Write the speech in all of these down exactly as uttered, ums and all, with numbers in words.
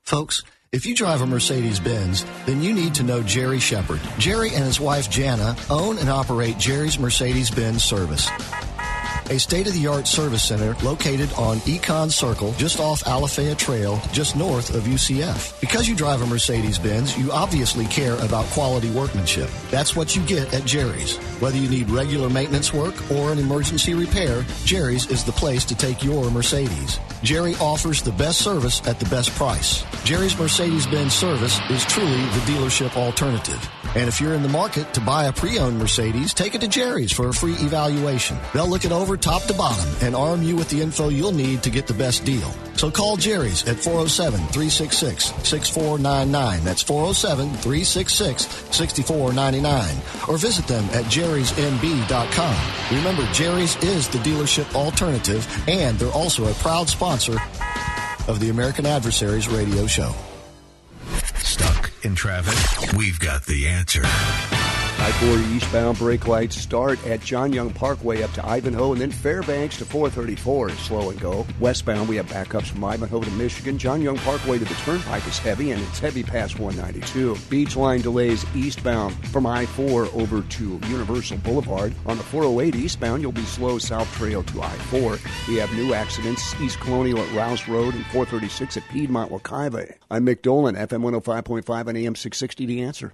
Folks, if you drive a Mercedes-Benz, then you need to know Jerry Shepard. Jerry and his wife Jana own and operate Jerry's Mercedes-Benz Service, a state-of-the-art service center located on Econ Circle, just off Alafaya Trail, just north of U C F. Because you drive a Mercedes-Benz, you obviously care about quality workmanship. That's what you get at Jerry's. Whether you need regular maintenance work or an emergency repair, Jerry's is the place to take your Mercedes. Jerry offers the best service at the best price. Jerry's Mercedes-Benz Service is truly the dealership alternative. And if you're in the market to buy a pre-owned Mercedes, take it to Jerry's for a free evaluation. They'll look it over top to bottom and arm you with the info you'll need to get the best deal. So call Jerry's at four oh seven, three six six, six four nine nine. That's four oh seven, three six six, six four nine nine. Or visit them at jerrys n b dot com. Remember, Jerry's is the dealership alternative, and they're also a proud sponsor of the American Adversaries radio show. Stuck in traffic? We've got the answer. I forty eastbound brake lights start at John Young Parkway up to Ivanhoe, and then Fairbanks to four thirty-four is slow and go. Westbound, we have backups from Ivanhoe to Michigan. John Young Parkway to the Turnpike is heavy, and it's heavy past one ninety-two. Beach line delays eastbound from I four over to Universal Boulevard. On the four oh eight eastbound, you'll be slow South Trail to I four. We have new accidents, East Colonial at Rouse Road and four thirty-six at Piedmont Wakaiva. I'm Mick Dolan, F M one oh five point five and A M six sixty, The Answer.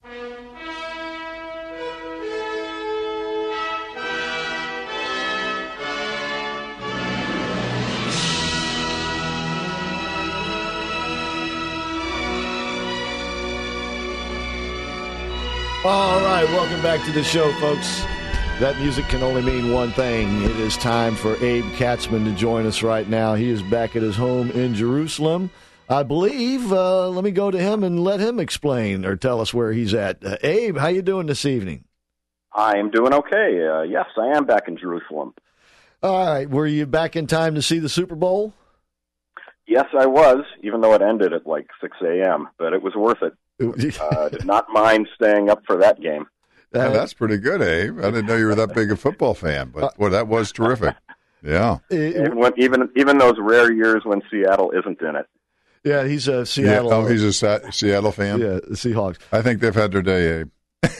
All right, welcome back to the show, folks. That music can only mean one thing. It is time for Abe Katzman to join us right now. He is back at his home in Jerusalem. I believe, uh, let me go to him and let him explain or tell us where he's at. Uh, Abe, how you doing this evening? I am doing okay. Uh, yes, I am back in Jerusalem. All right, were you back in time to see the Super Bowl? Yes, I was, even though it ended at like six a.m., but it was worth it. uh, did not mind staying up for that game. Yeah, that's pretty good, Abe. I didn't know you were that big a football fan, but boy, that was terrific. Yeah. Even, when, even even those rare years when Seattle isn't in it. Yeah, he's a Seattle. Yeah, oh, he's a Sa- Seattle fan? Yeah, the Seahawks. I think they've had their day, Abe.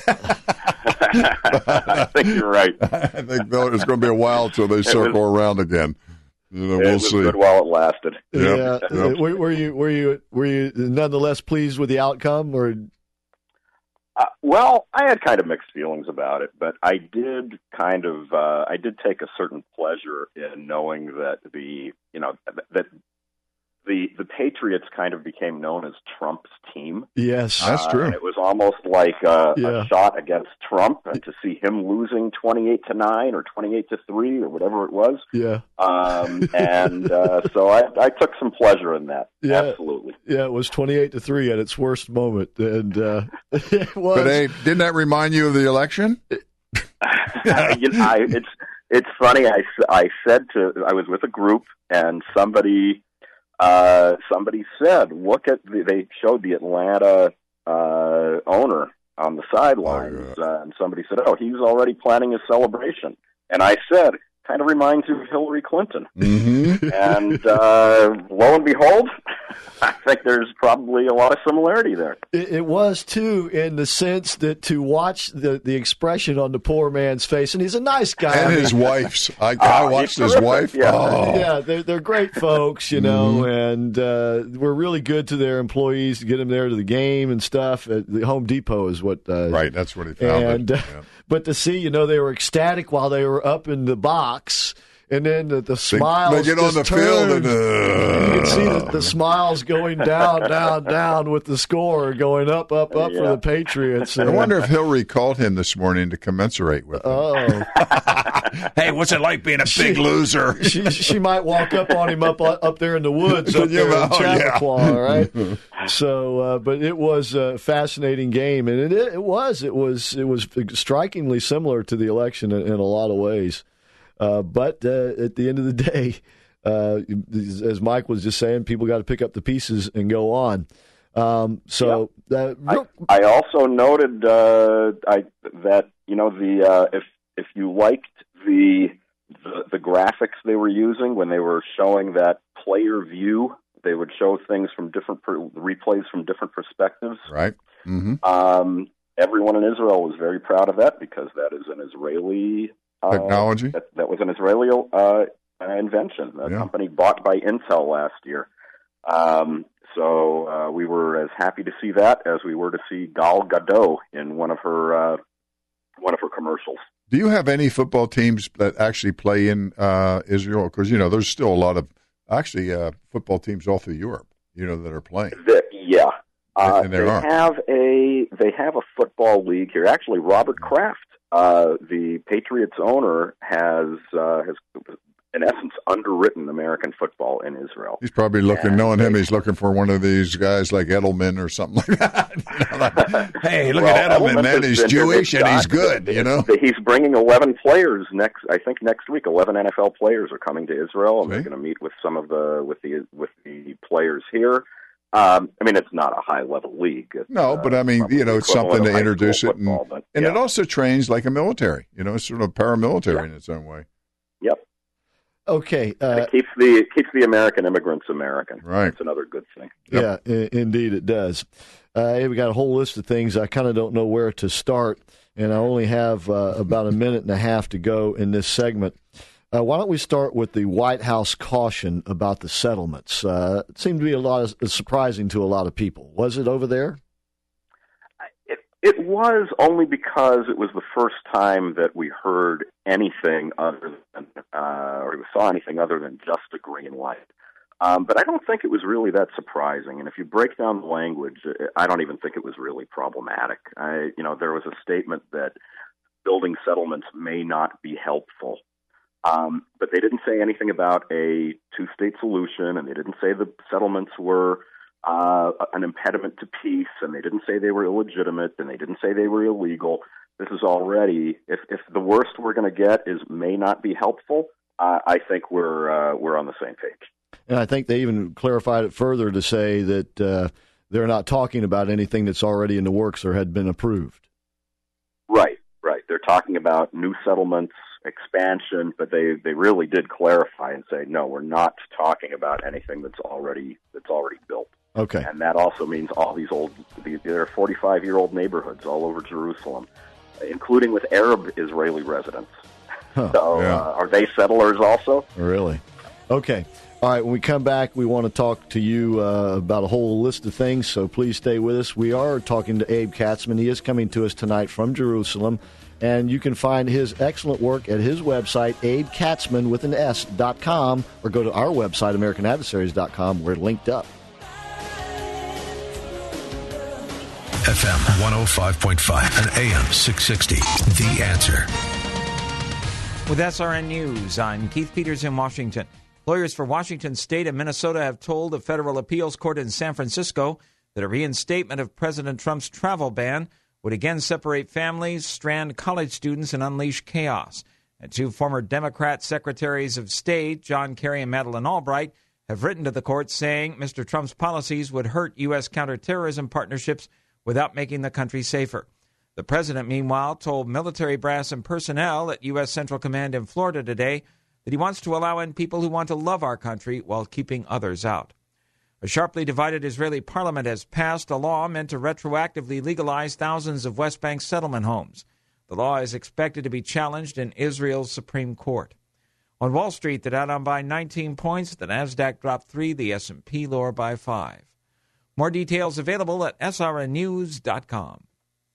I think you're right. I think it's going to be a while till they circle was, around again. You know, it we'll was see. Good while it lasted. Yep. Yeah. Yep. Were, were you were you were you nonetheless pleased with the outcome, or? Uh, well, I had kind of mixed feelings about it, but I did kind of uh, I did take a certain pleasure in knowing that the you know that the the Patriots kind of became known as Trump's team. Yes, that's true. Uh, and it was almost like a, yeah. a shot against Trump, and to see him losing twenty-eight to nine or twenty-eight to three or whatever it was. Yeah. Um, and uh, so I, I took some pleasure in that. Yeah. Absolutely. Yeah, it was twenty-eight to three at its worst moment, and uh, it was. But hey, didn't that remind you of the election? you know, I, it's it's funny. I, I said to I was with a group, and somebody. Uh, somebody said, look at the, they showed the Atlanta uh, owner on the sidelines, oh, yeah. uh, and somebody said, oh, he was already planning his celebration. And I said, kind of reminds you of Hillary Clinton. Mm-hmm. And uh, lo and behold, I think there's probably a lot of similarity there. It, it was, too, in the sense that to watch the, the expression on the poor man's face, and he's a nice guy. And I his mean, wife's. I, I uh, watched his terrific. wife. Yeah, oh. yeah they're, they're great folks, you know, Mm-hmm. and uh, we're really good to their employees to get them there to the game and stuff. At the Home Depot is what. Uh, right, that's what he found. and, it. Uh, yeah. But to see, you know, they were ecstatic while they were up in the box. And then the, the smiles. They, they get on the turned. field and uh, you can see the, the smiles going down, down, down with the score going up, up, up yeah. for the Patriots. I wonder if Hillary called him this morning to commensurate with him. Oh, hey, what's it like being a big she, loser? she she might walk up on him up up there in the woods up Yeah, there in oh, Chappaqua, yeah. right? So, uh, but it was a fascinating game, and it it was it was it was strikingly similar to the election in, in a lot of ways. Uh, but uh, at the end of the day, uh, as Mike was just saying, people got to pick up the pieces and go on. Um, so uh, I, I also noted uh, I, that you know the uh, if if you liked the, the the graphics they were using when they were showing that player view they would show things from different per, replays from different perspectives. Right. Mm-hmm. Um, everyone in Israel was very proud of that because that is an Israeli uh, technology. That, that was an Israeli uh, invention, a yeah. company bought by Intel last year. Um, so uh, we were as happy to see that as we were to see Gal Gadot in one of her uh, one of her commercials. Do you have any football teams that actually play in uh, Israel? Because, you know, there's still a lot of, actually, uh, football teams all through Europe, you know, that are playing. The, yeah. Uh, and they there are. have a they have a football league here. Actually, Robert Kraft, uh, the Patriots owner, has uh, has in essence underwritten American football in Israel. He's probably looking, and knowing they, him, he's looking for one of these guys like Edelman or something like that. You know, like, hey, look well, at Edelman, Edelman man. He's Jewish and he's good, the, you know. The, he's bringing eleven players next. I think next week, eleven N F L players are coming to Israel, and See? they're going to meet with some of the with the with the players here. Um, I mean, it's not a high-level league. It's, no, but I mean, uh, you know, it's something to introduce it. Football, and but, and yeah. it also trains like a military. You know, it's sort of paramilitary yeah. in its own way. Yep. Okay. Uh, it keeps the it keeps the American immigrants American. Right. That's another good thing. Yep. Yeah, I- indeed it does. Uh, hey, we got a whole list of things. I kind of don't know where to start, and I only have uh, about a minute and a half to go in this segment. Uh, why don't we start with the White House caution about the settlements? Uh, it seemed to be a lot of, surprising to a lot of people. Was it over there? It, it was only because it was the first time that we heard anything other than, uh, or we saw anything other than just a green light. Um, but I don't think it was really that surprising. And if you break down the language, I don't even think it was really problematic. I, you know, there was a statement that building settlements may not be helpful. Um, but they didn't say anything about a two-state solution, and they didn't say the settlements were uh, an impediment to peace, and they didn't say they were illegitimate, and they didn't say they were illegal. This is already, if, if the worst we're going to get is may not be helpful, uh, I think we're uh, we're on the same page. And I think they even clarified it further to say that uh, they're not talking about anything that's already in the works or had been approved. Right, right. They're talking about new settlements, expansion, but they, they really did clarify and say, no, we're not talking about anything that's already that's already built. Okay. And that also means all these old, there are forty-five-year-old neighborhoods all over Jerusalem, including with Arab Israeli residents. Huh. So Yeah. uh, are they settlers also? Really? Okay. All right, when we come back, we want to talk to you uh, about a whole list of things, so please stay with us. We are talking to Abe Katzman. He is coming to us tonight from Jerusalem, and you can find his excellent work at his website, abe katzman with an S dot com, or go to our website, american adversaries dot com. We're linked up. F M one oh five point five and A M six sixty. The Answer. With S R N News, I'm Keith Peters in Washington. Lawyers for Washington State and Minnesota have told a federal appeals court in San Francisco that a reinstatement of President Trump's travel ban would again separate families, strand college students, and unleash chaos. And two former Democrat secretaries of state, John Kerry and Madeleine Albright, have written to the court saying Mister Trump's policies would hurt U S counterterrorism partnerships without making the country safer. The president, meanwhile, told military brass and personnel at U S Central Command in Florida today that he wants to allow in people who want to love our country while keeping others out. A sharply divided Israeli parliament has passed a law meant to retroactively legalize thousands of West Bank settlement homes. The law is expected to be challenged in Israel's Supreme Court. On Wall Street, the Dow down by nineteen points, the Nasdaq dropped three, the S and P lower by five. More details available at S R N news dot com.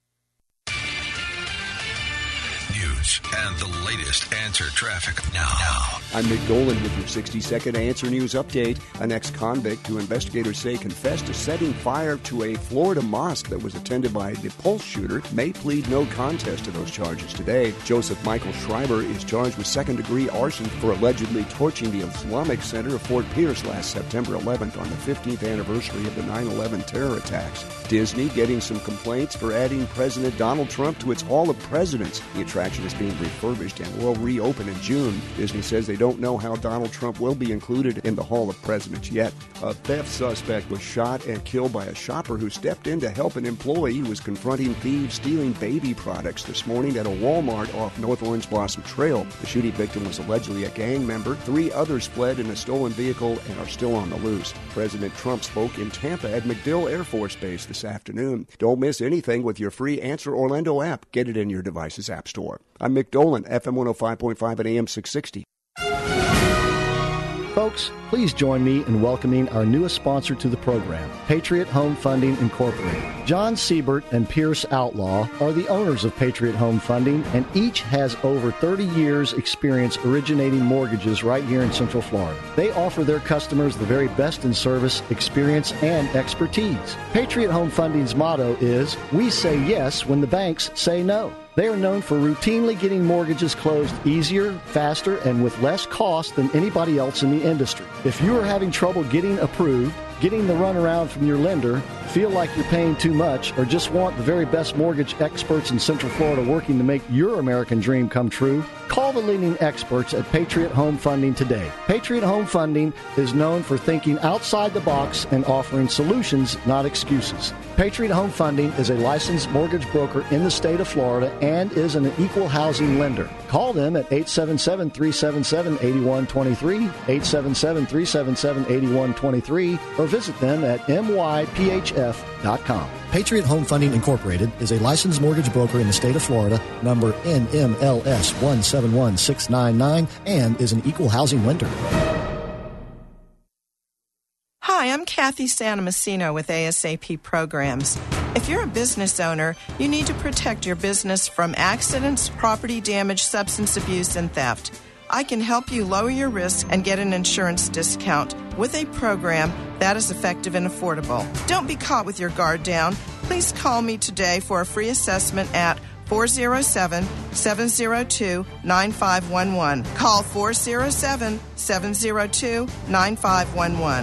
News and the latest Answer traffic now. now. I'm Nick Dolan with your sixty-second Answer News update. An ex-convict who investigators say confessed to setting fire to a Florida mosque that was attended by the Pulse shooter may plead no contest to those charges today. Joseph Michael Schreiber is charged with second-degree arson for allegedly torching the Islamic Center of Fort Pierce last September eleventh on the fifteenth anniversary of the nine eleven terror attacks. Disney getting some complaints for adding President Donald Trump to its Hall of Presidents. The attraction is being refurbished closed and will reopen in June. Disney says they don't know how Donald Trump will be included in the Hall of Presidents yet. A theft suspect was shot and killed by a shopper who stepped in to help an employee who was confronting thieves stealing baby products this morning at a Walmart off North Orange Blossom Trail. The shooting victim was allegedly a gang member. Three others fled in a stolen vehicle and are still on the loose. President Trump spoke in Tampa at MacDill Air Force Base this afternoon. Don't miss anything with your free Answer Orlando app. Get it in your device's app store. I'm Mick Dolan, F M one oh five point five and A M six sixty. Folks, please join me in welcoming our newest sponsor to the program, Patriot Home Funding Incorporated. John Siebert and Pierce Outlaw are the owners of Patriot Home Funding, and each has over thirty years' experience originating mortgages right here in Central Florida. They offer their customers the very best in service, experience, and expertise. Patriot Home Funding's motto is, "We say yes when the banks say no." They are known for routinely getting mortgages closed easier, faster, and with less cost than anybody else in the industry. If you are having trouble getting approved, getting the runaround from your lender, feel like you're paying too much, or just want the very best mortgage experts in Central Florida working to make your American dream come true, call the leading experts at Patriot Home Funding today. Patriot Home Funding is known for thinking outside the box and offering solutions, not excuses. Patriot Home Funding is a licensed mortgage broker in the state of Florida and is an equal housing lender. Call them at eight seven seven, three seven seven, eight one two three, eight seven seven, three seven seven, eight one two three, or visit them at m y p h f dot com. Patriot Home Funding Incorporated is a licensed mortgage broker in the state of Florida, number N M L S one seven one six nine nine, and is an equal housing lender. Hi, I'm Kathy Santomassino with A S A P Programs. If you're a business owner, you need to protect your business from accidents, property damage, substance abuse, and theft. I can help you lower your risk and get an insurance discount with a program that is effective and affordable. Don't be caught with your guard down. Please call me today for a free assessment at four oh seven, seven oh two, nine five one one. Call four oh seven, seven oh two, nine five one one.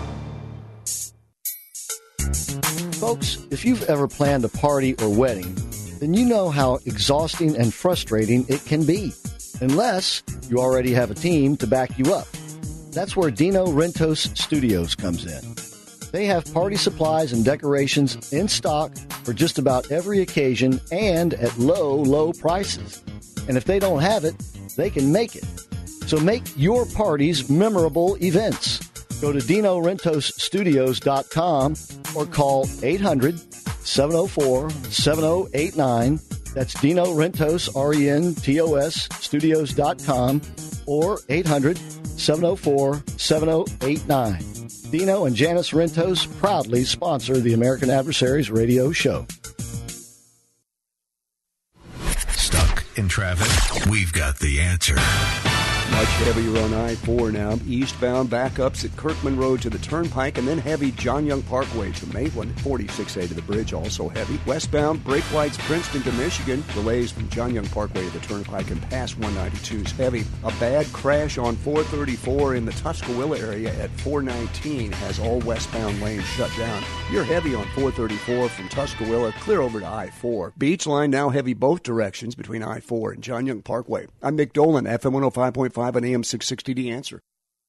Folks, if you've ever planned a party or wedding, then you know how exhausting and frustrating it can be, unless you already have a team to back you up. That's where Dino Rentos Studios comes in. They have party supplies and decorations in stock for just about every occasion and at low, low prices. And if they don't have it, they can make it. So make your parties memorable events. Go to dino rentos studios dot com or call eight hundred, seven oh four, seven oh eight nine. That's Dino Rentos, R E N T O S, studios dot com, or eight hundred, seven oh four, seven oh eight nine. Dino and Janice Rentos proudly sponsor the American Adversaries radio show. Stuck in traffic? We've got the answer. Much heavier on I four now. Eastbound backups at Kirkman Road to the Turnpike, and then heavy John Young Parkway to Maitland. forty-six A to the bridge, also heavy. Westbound brake lights Princeton to Michigan. Delays from John Young Parkway to the Turnpike and past one ninety-two is heavy. A bad crash on four thirty-four in the Tuscaloosa area at four nineteen has all westbound lanes shut down. You're heavy on four thirty-four from Tuscaloosa clear over to I four. Beach line now heavy both directions between I four and John Young Parkway. I'm Mick Dolan, F M one oh five point five and A M six sixty, The Answer.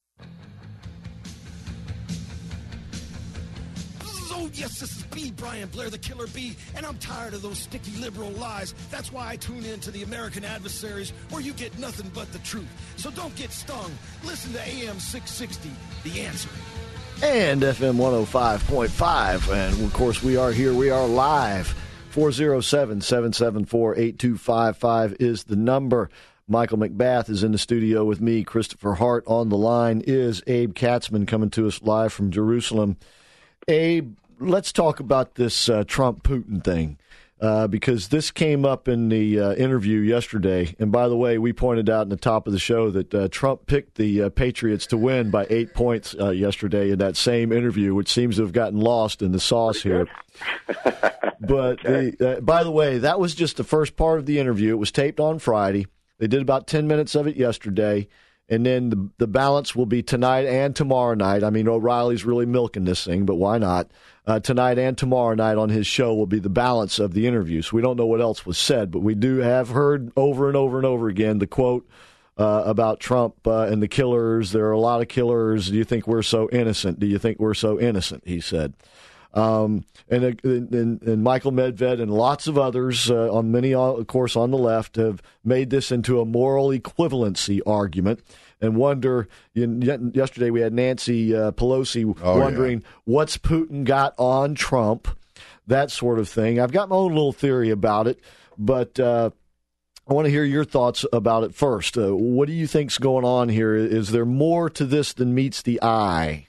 Oh, yes, this is B. Brian Blair, the Killer Bee, and I'm tired of those sticky liberal lies. That's why I tune in to the American Adversaries, where you get nothing but the truth. So don't get stung. Listen to A M six sixty, The Answer. And F M one oh five point five. And, of course, we are here. We are live. four oh seven, seven seven four, eight two five five is the number. Michael McBath is in the studio with me. Christopher Hart on the line is Abe Katzman coming to us live from Jerusalem. Abe, let's talk about this uh, Trump-Putin thing uh, because this came up in the uh, interview yesterday. And by the way, we pointed out in the top of the show that uh, Trump picked the uh, Patriots to win by eight points uh, yesterday in that same interview, which seems to have gotten lost in the sauce here. But okay. the, uh, by the way, that was just the first part of the interview. It was taped on Friday. They did about ten minutes of it yesterday, And then the, the balance will be tonight and tomorrow night. I mean, O'Reilly's really milking this thing, but why not? Uh, tonight and tomorrow night on his show will be the balance of the interview. So we don't know what else was said, but we do have heard over and over and over again the quote uh, about Trump uh, and the killers. There are a lot of killers. Do you think we're so innocent? Do you think we're so innocent? He said. Um, and, and, and Michael Medved and lots of others, uh, on many, of course, on the left, have made this into a moral equivalency argument and wonder. Yesterday we had Nancy uh, Pelosi oh, wondering yeah. what's Putin got on Trump, that sort of thing. I've got my own little theory about it, but uh, I want to hear your thoughts about it first. Uh, what do you think's going on here? Is there more to this than meets the eye?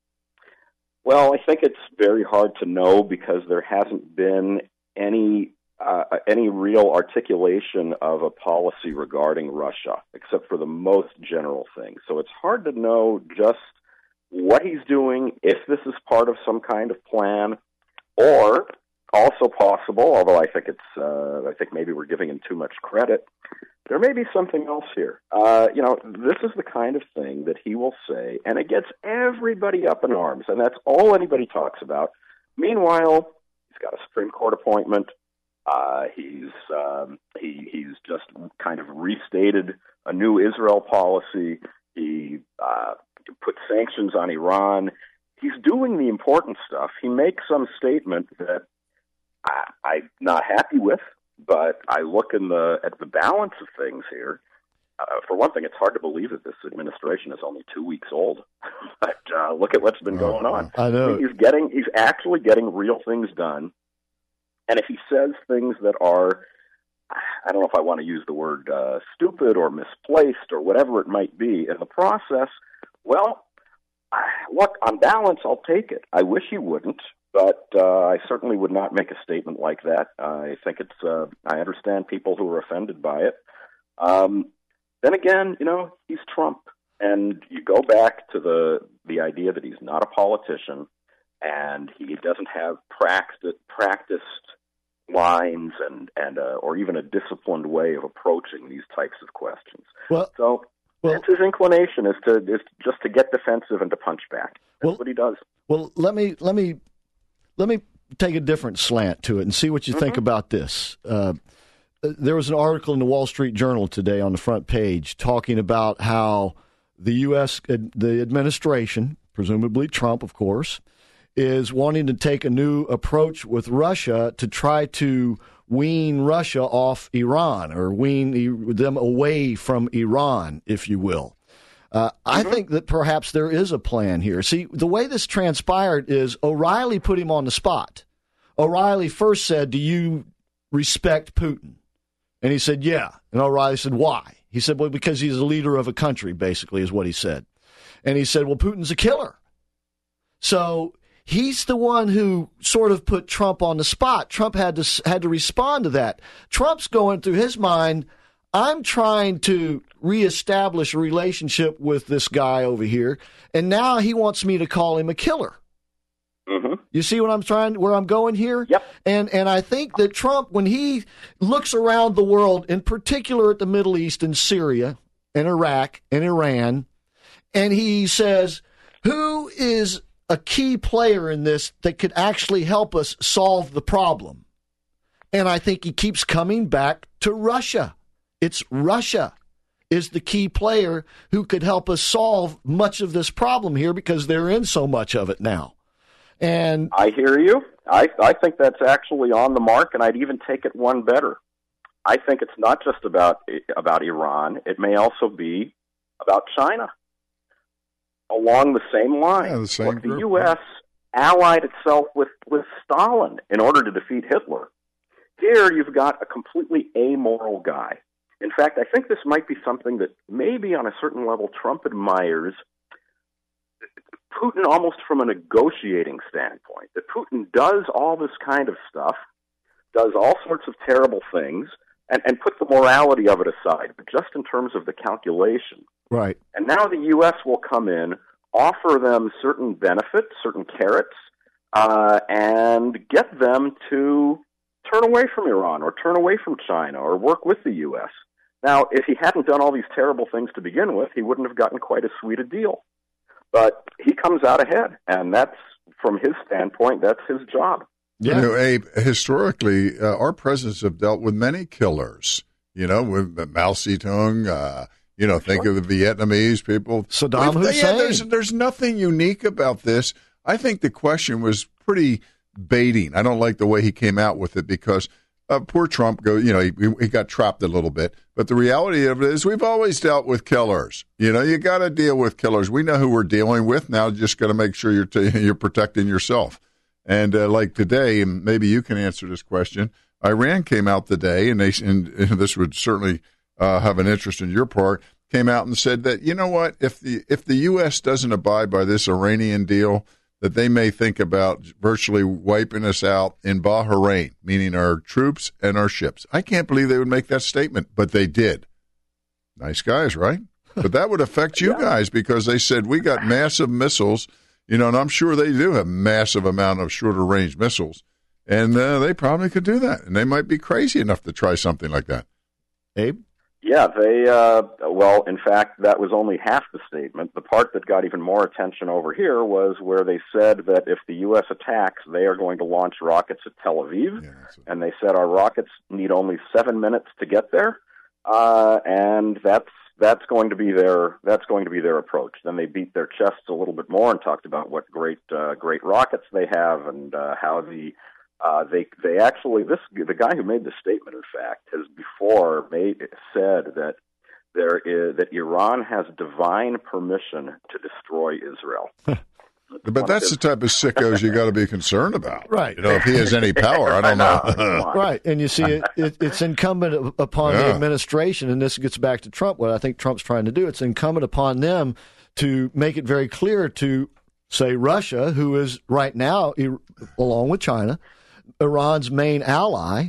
Well, I think it's very hard to know because there hasn't been any uh, any real articulation of a policy regarding Russia, except for the most general things. So it's hard to know just what he's doing, if this is part of some kind of plan, or also possible, although I think it's uh, I think maybe we're giving him too much credit, there may be something else here. Uh, you know, this is the kind of thing that he will say, and it gets everybody up in arms, and that's all anybody talks about. Meanwhile, he's got a Supreme Court appointment. Uh, he's um, he he's just kind of restated a new Israel policy. He uh, put sanctions on Iran. He's doing the important stuff. He makes some statement that I, I'm not happy with. But I look in the at the balance of things here. Uh, for one thing, it's hard to believe that this administration is only two weeks old. But uh, look at what's been going on. I know he's getting he's actually getting real things done. And if he says things that are, I don't know if I want to use the word uh, stupid or misplaced or whatever it might be in the process, well, look, on balance, I'll take it. I wish he wouldn't. But uh, I certainly would not make a statement like that. I think it's, uh, I understand people who are offended by it. Um, then again, you know, he's Trump. And you go back to the the idea that he's not a politician and he doesn't have practiced, practiced lines and, and uh, or even a disciplined way of approaching these types of questions. Well, so well, that's his inclination is to is just to get defensive and to punch back. That's well, what he does. Well, let me let me... Let me take a different slant to it and see what you mm-hmm. think about this. Uh, there was an article in the Wall Street Journal today on the front page talking about how the U S, the administration, presumably Trump, of course, is wanting to take a new approach with Russia to try to wean Russia off Iran or wean them away from Iran, if you will. Uh, I think that perhaps there is a plan here. See, the way this transpired is O'Reilly put him on the spot. O'Reilly first said, do you respect Putin? And he said, yeah. And O'Reilly said, why? He said, well, because he's a leader of a country, basically, is what he said. And he said, well, Putin's a killer. So he's the one who sort of put Trump on the spot. Trump had to had to respond to that. Trump's going through his mind, I'm trying to reestablish a relationship with this guy over here, and now he wants me to call him a killer. Mm-hmm. You see what I'm trying, where I'm going here? Yep. And and I think that Trump, when he looks around the world, in particular at the Middle East and Syria and Iraq and Iran, and he says, who is a key player in this that could actually help us solve the problem? And I think he keeps coming back to Russia. It's Russia is the key player who could help us solve much of this problem here because they're in so much of it now. And I hear you. I, I think that's actually on the mark, and I'd even take it one better. I think it's not just about about Iran. It may also be about China. Along the same line. Yeah, the same Look, group, the U S allied itself with, with Stalin in order to defeat Hitler. Here you've got a completely amoral guy. In fact, I think this might be something that maybe on a certain level Trump admires Putin almost from a negotiating standpoint. That Putin does all this kind of stuff, does all sorts of terrible things, and, and put the morality of it aside, but just in terms of the calculation. Right. And now the U S will come in, offer them certain benefits, certain carrots, uh, and get them to turn away from Iran or turn away from China or work with the U S. Now, if he hadn't done all these terrible things to begin with, he wouldn't have gotten quite as sweet a deal. But he comes out ahead, and that's, from his standpoint, that's his job. Yeah. You know, Abe, historically, uh, our presidents have dealt with many killers, you know, with Mao Zedong, uh, you know, think sure. of the Vietnamese people. Saddam Hussein. Hussein. Yeah, there's, there's nothing unique about this. I think the question was pretty baiting. I don't like the way he came out with it because uh, poor Trump, go, you know, he, he got trapped a little bit. But the reality of it is we've always dealt with killers. You know, you got to deal with killers. We know who we're dealing with. Now just got to make sure you're t- you're protecting yourself. And uh, like today, and maybe you can answer this question, Iran came out today, and, they, and, and this would certainly uh, have an interest in your part, came out and said that, you know what, if the if the U S doesn't abide by this Iranian deal, that they may think about virtually wiping us out in Bahrain, meaning our troops and our ships. I can't believe they would make that statement, but they did. Nice guys, right? But that would affect you guys because they said we got massive missiles, you know, and I'm sure they do have massive amount of shorter range missiles, and uh, they probably could do that, and they might be crazy enough to try something like that. Abe? Yeah, they, uh, well, in fact, that was only half the statement. The part that got even more attention over here was where they said that if the U S attacks, they are going to launch rockets at Tel Aviv, yeah, a- and they said our rockets need only seven minutes to get there, uh, and that's that's going to be their that's going to be their approach. Then they beat their chests a little bit more and talked about what great uh, great rockets they have and uh, how the Uh, they they actually this the guy who made the statement, in fact, has before made said that there is that Iran has divine permission to destroy Israel. But that's the type of sickos you got to be concerned about, right? You know, if he has any power, I don't know. Right, and you see, it, it, it's incumbent upon yeah. the administration, and this gets back to Trump. What I think Trump's trying to do, it's incumbent upon them to make it very clear to, say, Russia, who is right now, along with China, Iran's main ally,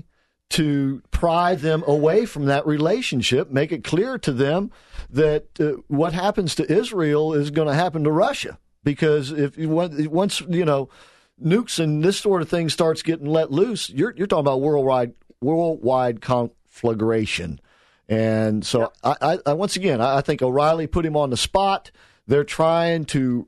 to pry them away from that relationship, make it clear to them that uh, what happens to Israel is going to happen to Russia. Because if you want, once, you know, nukes and this sort of thing starts getting let loose, you're you're talking about worldwide worldwide conflagration. And so, yeah. I, I once again, I think O'Reilly put him on the spot. They're trying to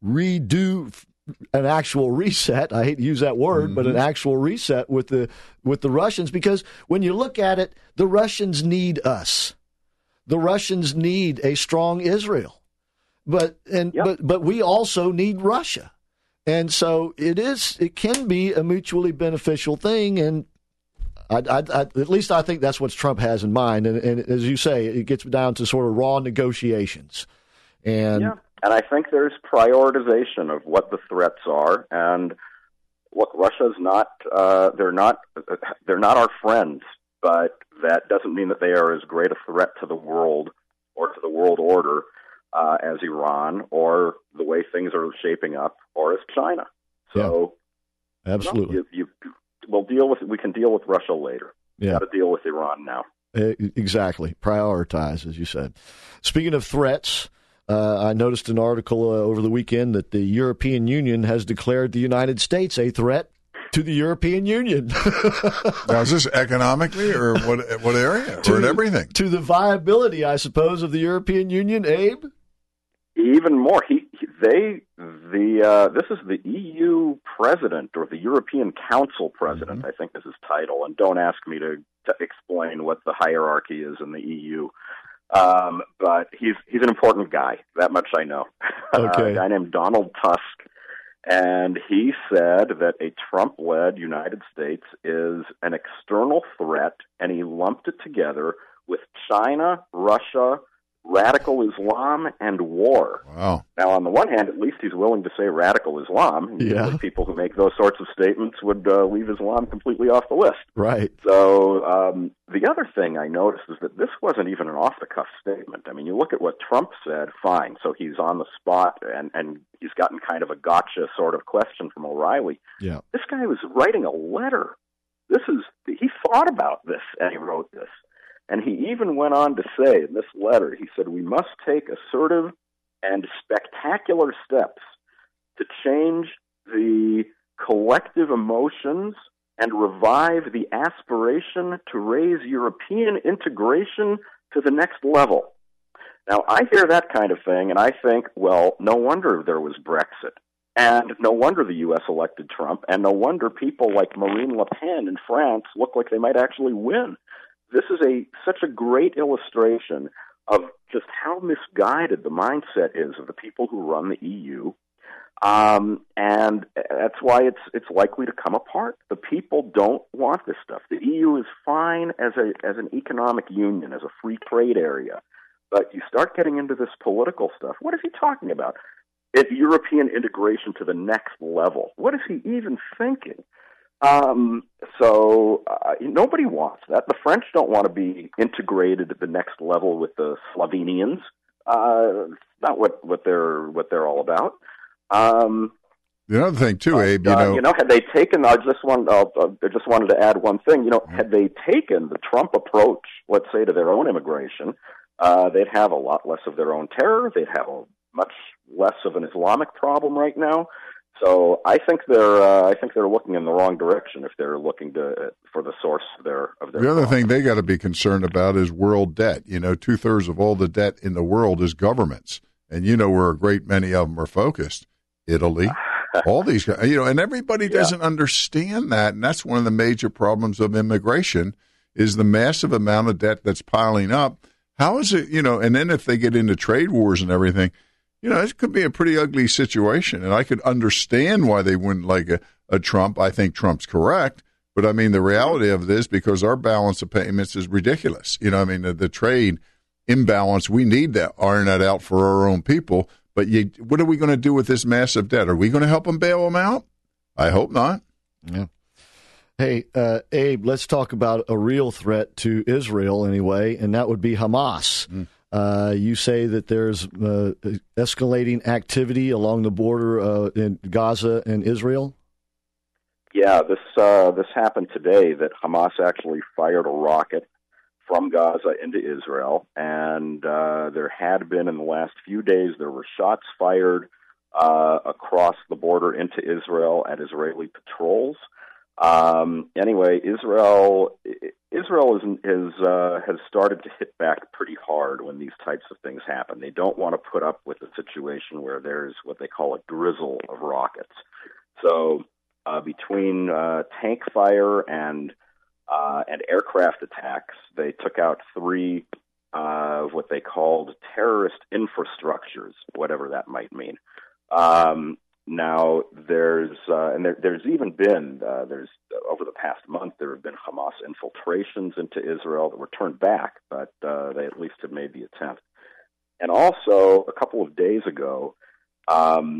redo an actual reset. I hate to use that word, mm-hmm. but an actual reset with the with the Russians, because when you look at it, the Russians need us. The Russians need a strong Israel, but and yep. but but we also need Russia, and so it is. It can be a mutually beneficial thing, and I, I, I, at least I think that's what Trump has in mind. And, and as you say, it gets down to sort of raw negotiations, and. Yeah. And I think there's prioritization of what the threats are. And look, Russia's not, uh, they're not, they're not our friends, but that doesn't mean that they are as great a threat to the world or to the world order uh, as Iran or the way things are shaping up or as China. So, yeah, absolutely. You know, you, you, we'll deal with, we can deal with Russia later. Yeah. Got to deal with Iran now. Exactly. Prioritize, as you said. Speaking of threats, Uh, I noticed an article uh, over the weekend that the European Union has declared the United States a threat to the European Union. Now, is this economically or what what area? to, or in everything? To the viability, I suppose, of the European Union, Abe? Even more. He, he they the uh, this is the E U president or the European Council president, mm-hmm. I think is his title. And don't ask me to, to explain what the hierarchy is in the E U. Um, but he's he's an important guy. That much I know. Okay. uh, a guy named Donald Tusk, and he said that a Trump-led United States is an external threat, and he lumped it together with China, Russia, radical Islam, and war. Wow. Now, on the one hand, at least he's willing to say radical Islam. Yeah. People who make those sorts of statements would uh, leave Islam completely off the list. Right. So um, the other thing I noticed is that this wasn't even an off-the-cuff statement. I mean, you look at what Trump said, fine, so he's on the spot, and, and he's gotten kind of a gotcha sort of question from O'Reilly. Yeah. This guy was writing a letter. This is he thought about this, and he wrote this. And he even went on to say in this letter, he said, we must take assertive and spectacular steps to change the collective emotions and revive the aspiration to raise European integration to the next level. Now, I hear that kind of thing, and I think, well, no wonder there was Brexit, and no wonder the U S elected Trump, and no wonder people like Marine Le Pen in France look like they might actually win. This is a such a great illustration of just how misguided the mindset is of the people who run the E U, um, and that's why it's it's likely to come apart. The people don't want this stuff. The E U is fine as a as an economic union, as a free trade area. But you start getting into this political stuff. What is he talking about? It, European integration to the next level. What is he even thinking? Um, so uh, nobody wants that. The French don't want to be integrated at the next level with the Slovenians. Uh, not what, what they're what they're all about. Um, the other thing too, Abe, you uh, know, you know, had they taken, I just want, uh, I just wanted to add one thing. You know, had they taken the Trump approach, let's say, to their own immigration, uh, they'd have a lot less of their own terror. They'd have a much less of an Islamic problem right now. So I think they're, uh, I think they're looking in the wrong direction if they're looking to uh, for the source of their of their. The other problem. thing they got to be concerned about is world debt. You know, two thirds of all the debt in the world is governments, and you know where a great many of them are focused. Italy, all these guys, you know, and everybody doesn't yeah. understand that, and that's one of the major problems of immigration is the massive amount of debt that's piling up. How is it, you know, and then if they get into trade wars and everything, you know, it could be a pretty ugly situation, and I could understand why they wouldn't like a, a Trump. I think Trump's correct, but I mean, the reality of it is because our balance of payments is ridiculous. You know, I mean, the, the trade imbalance, we need to iron that out for our own people. But you, what are we going to do with this massive debt? Are we going to help them bail them out? I hope not. Yeah. Hey, uh, Abe, let's talk about a real threat to Israel anyway, and that would be Hamas. Mm. Uh, you say that there's uh, escalating activity along the border uh, in Gaza and Israel? Yeah, this uh, this happened today that Hamas actually fired a rocket from Gaza into Israel, and uh, there had been in the last few days, there were shots fired uh, across the border into Israel at Israeli patrols. Um, anyway, Israel Israel is, is, uh, has started to hit back pretty hard when these types of things happen. They don't want to put up with a situation where there's what they call a drizzle of rockets. So uh, between uh, tank fire and Uh, and aircraft attacks, they took out three uh, of what they called terrorist infrastructures, whatever that might mean. Um, now, there's uh, and there, there's even been uh, there's uh, over the past month there have been Hamas infiltrations into Israel that were turned back, but uh, they at least have made the attempt. And also, a couple of days ago, um,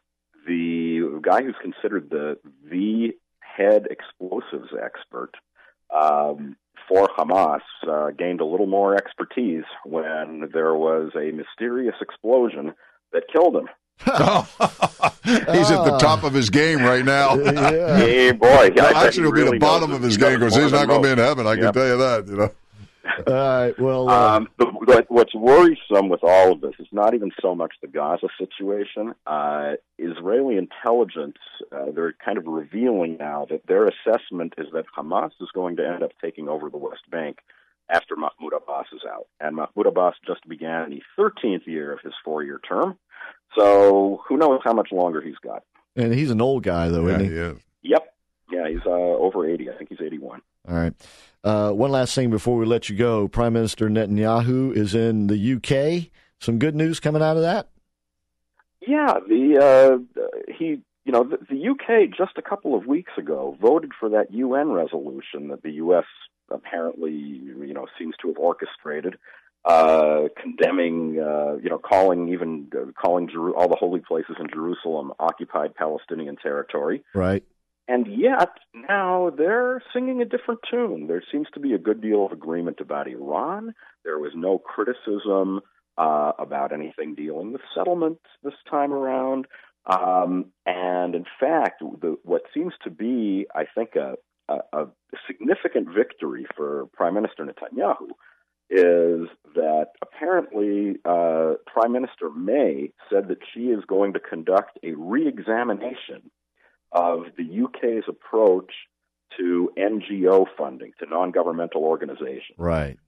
the guy who's considered the the head explosives expert Um, for Hamas uh, gained a little more expertise when there was a mysterious explosion that killed him. He's at the top of his game right now. Yeah. Hey, boy. No, I actually, it'll really be the bottom of his game because he's not going to be in heaven. I yep. can tell you that. You know. All right. Well, uh, um, but what's worrisome with all of this is not even so much the Gaza situation. Uh, Israeli intelligence, uh, they're kind of revealing now that their assessment is that Hamas is going to end up taking over the West Bank after Mahmoud Abbas is out. And Mahmoud Abbas just began the thirteenth year of his four-year term. So who knows how much longer he's got. And he's an old guy, though, yeah, isn't he? he is. Yep. Yeah, he's uh, over eighty. I think he's eighty-one. All right. Uh, one last thing before we let you go. Prime Minister Netanyahu is in the U K. Some good news coming out of that? Yeah, the uh, he, you know, the, the U K just a couple of weeks ago voted for that U N resolution that the U S apparently, you know, seems to have orchestrated, uh, condemning, uh, you know, calling even uh, calling Jeru- all the holy places in Jerusalem occupied Palestinian territory. Right. And yet, now they're singing a different tune. There seems to be a good deal of agreement about Iran. There was no criticism uh, about anything dealing with settlements this time around. Um, and in fact, the, what seems to be, I think, a, a, a significant victory for Prime Minister Netanyahu is that apparently uh, Prime Minister May said that she is going to conduct a re-examination of the U K's approach to N G O funding, to non-governmental organizations. Right.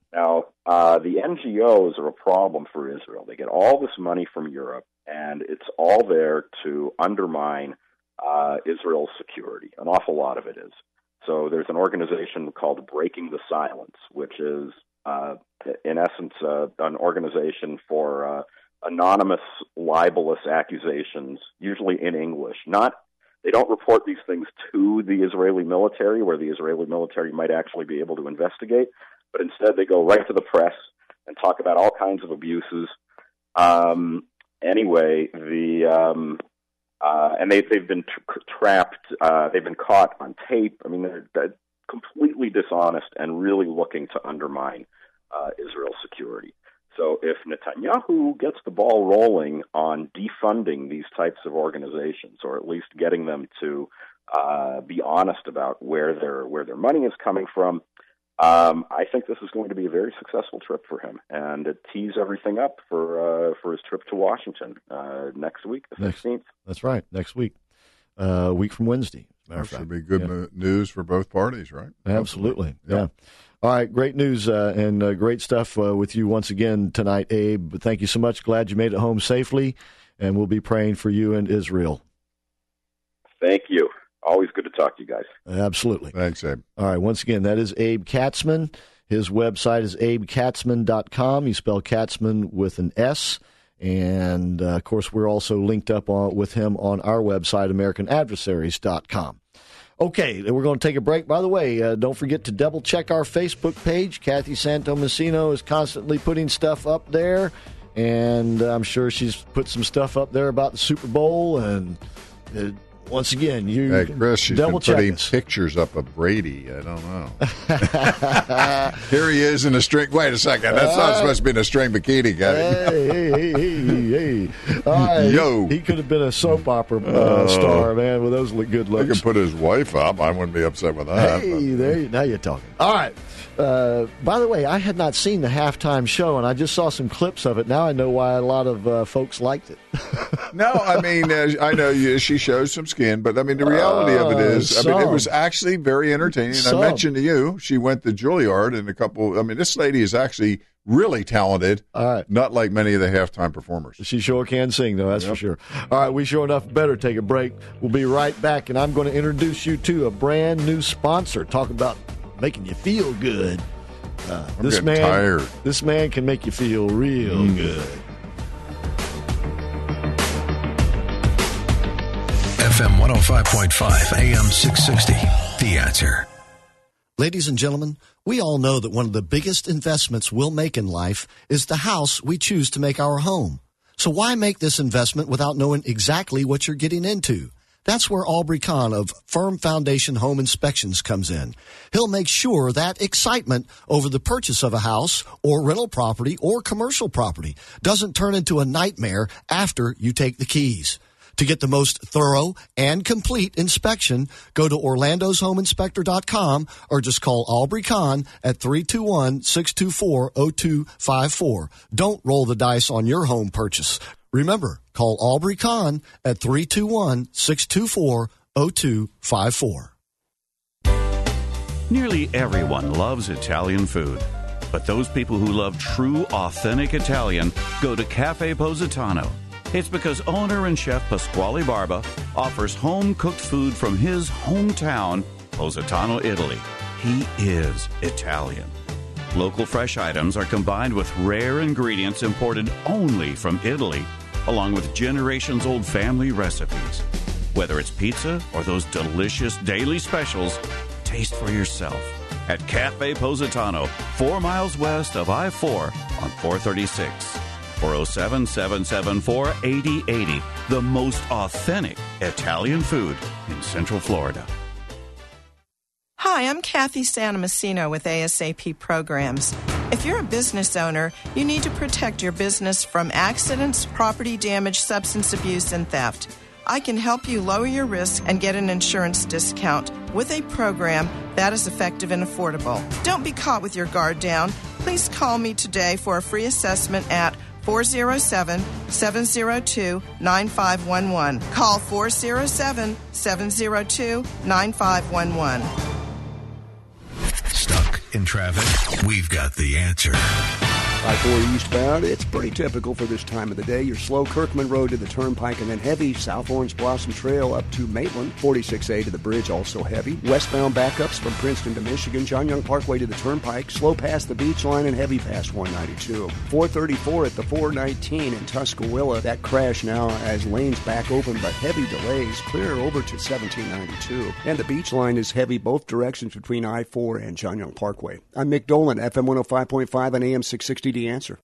Now, uh, the N G Os are a problem for Israel. They get all this money from Europe, and it's all there to undermine uh, Israel's security. An awful lot of it is. So there's an organization called Breaking the Silence, which is, uh, in essence, uh, an organization for uh, anonymous, libelous accusations, usually in English. Not, they don't report these things to the Israeli military, where the Israeli military might actually be able to investigate, but instead they go right to the press and talk about all kinds of abuses. Um, anyway, the um, uh, and they, they've been tra- trapped, uh, they've been caught on tape. I mean, they're, they're completely dishonest and really looking to undermine uh, Israel's security. So if Netanyahu gets the ball rolling on defunding these types of organizations, or at least getting them to uh, be honest about where their where their money is coming from, um, I think this is going to be a very successful trip for him, and it tees everything up for uh, for his trip to Washington uh, next week, the fifteenth. That's right, next week, a uh, week from Wednesday. That should be good yeah. news for both parties, right? Absolutely, yeah. yeah. All right, great news uh, and uh, great stuff uh, with you once again tonight, Abe. Thank you so much. Glad you made it home safely, and we'll be praying for you and Israel. Thank you. Always good to talk to you guys. Absolutely. Thanks, Abe. All right, once again, that is Abe Katzman. His website is abe katzman dot com. You spell Katzman with an S. And, uh, of course, we're also linked up on, with him on our website, american adversaries dot com. Okay, we're going to take a break. By the way, uh, don't forget to double-check our Facebook page. Kathy Santomassino is constantly putting stuff up there, and I'm sure she's put some stuff up there about the Super Bowl. And uh, once again, you hey, Chris, she's been putting us. pictures up of Brady. I don't know. Here he is in a string. Wait a second. That's not supposed to be in a string bikini, guy. Hey, hey, hey, hey, hey. All right. Yo. He, he could have been a soap opera uh, uh, star, man, with those good looks. He could put his wife up. I wouldn't be upset with that. Hey, there you, now you're talking. All right. Uh, by the way, I had not seen the halftime show, and I just saw some clips of it. Now I know why a lot of uh, folks liked it. No, I mean, uh, I know you, she shows some skin, but I mean, the reality uh, of it is, some. I mean, it was actually very entertaining. Some. I mentioned to you, she went to Juilliard and a couple, I mean, this lady is actually really talented. All right. Not like many of the halftime performers. She sure can sing, though, that's yep. for sure. All right, we sure enough better take a break. We'll be right back, and I'm going to introduce you to a brand new sponsor. Talk about making you feel good. Uh, I'm this getting man, tired. This man can make you feel real mm. good. F M one oh five point five, A M six sixty, The Answer. Ladies and gentlemen, we all know that one of the biggest investments we'll make in life is the house we choose to make our home. So why make this investment without knowing exactly what you're getting into? That's where Aubrey Kahn of Firm Foundation Home Inspections comes in. He'll make sure that excitement over the purchase of a house or rental property or commercial property doesn't turn into a nightmare after you take the keys. To get the most thorough and complete inspection, go to orlandos home inspector dot com or just call Aubrey Kahn at three two one, six two four, zero two five four. Don't roll the dice on your home purchase. Remember, call Aubrey Kahn at three two one, six two four, zero two five four. Nearly everyone loves Italian food. But those people who love true, authentic Italian go to Cafe Positano. It's because owner and chef Pasquale Barba offers home-cooked food from his hometown, Positano, Italy. He is Italian. Local fresh items are combined with rare ingredients imported only from Italy, along with generations-old family recipes. Whether it's pizza or those delicious daily specials, taste for yourself at Cafe Positano, four miles west of I four on four thirty-six. four oh seven, seven seven four, eight oh eight oh, the most authentic Italian food in Central Florida. Hi, I'm Kathy Santomassino with A S A P Programs. If you're a business owner, you need to protect your business from accidents, property damage, substance abuse, and theft. I can help you lower your risk and get an insurance discount with a program that is effective and affordable. Don't be caught with your guard down. Please call me today for a free assessment at four oh seven, seven oh two, nine five one one. Call four oh seven, seven oh two, nine five one one. Stuck In traffic, we've got the answer. I four eastbound, it's pretty typical for this time of the day. You're slow Kirkman Road to the Turnpike and then heavy South Orange Blossom Trail up to Maitland. forty-six A to the bridge, also heavy. Westbound backups from Princeton to Michigan. John Young Parkway to the Turnpike. Slow past the beach line and heavy past one ninety-two. four thirty-four at the four nineteen in Tuscaloosa. That crash now as lanes back open, but heavy delays. Clear over to seventeen ninety-two. And the beach line is heavy both directions between I four and John Young Parkway. I'm Mick Dolan, F M one oh five point five and A M six sixty. The answer.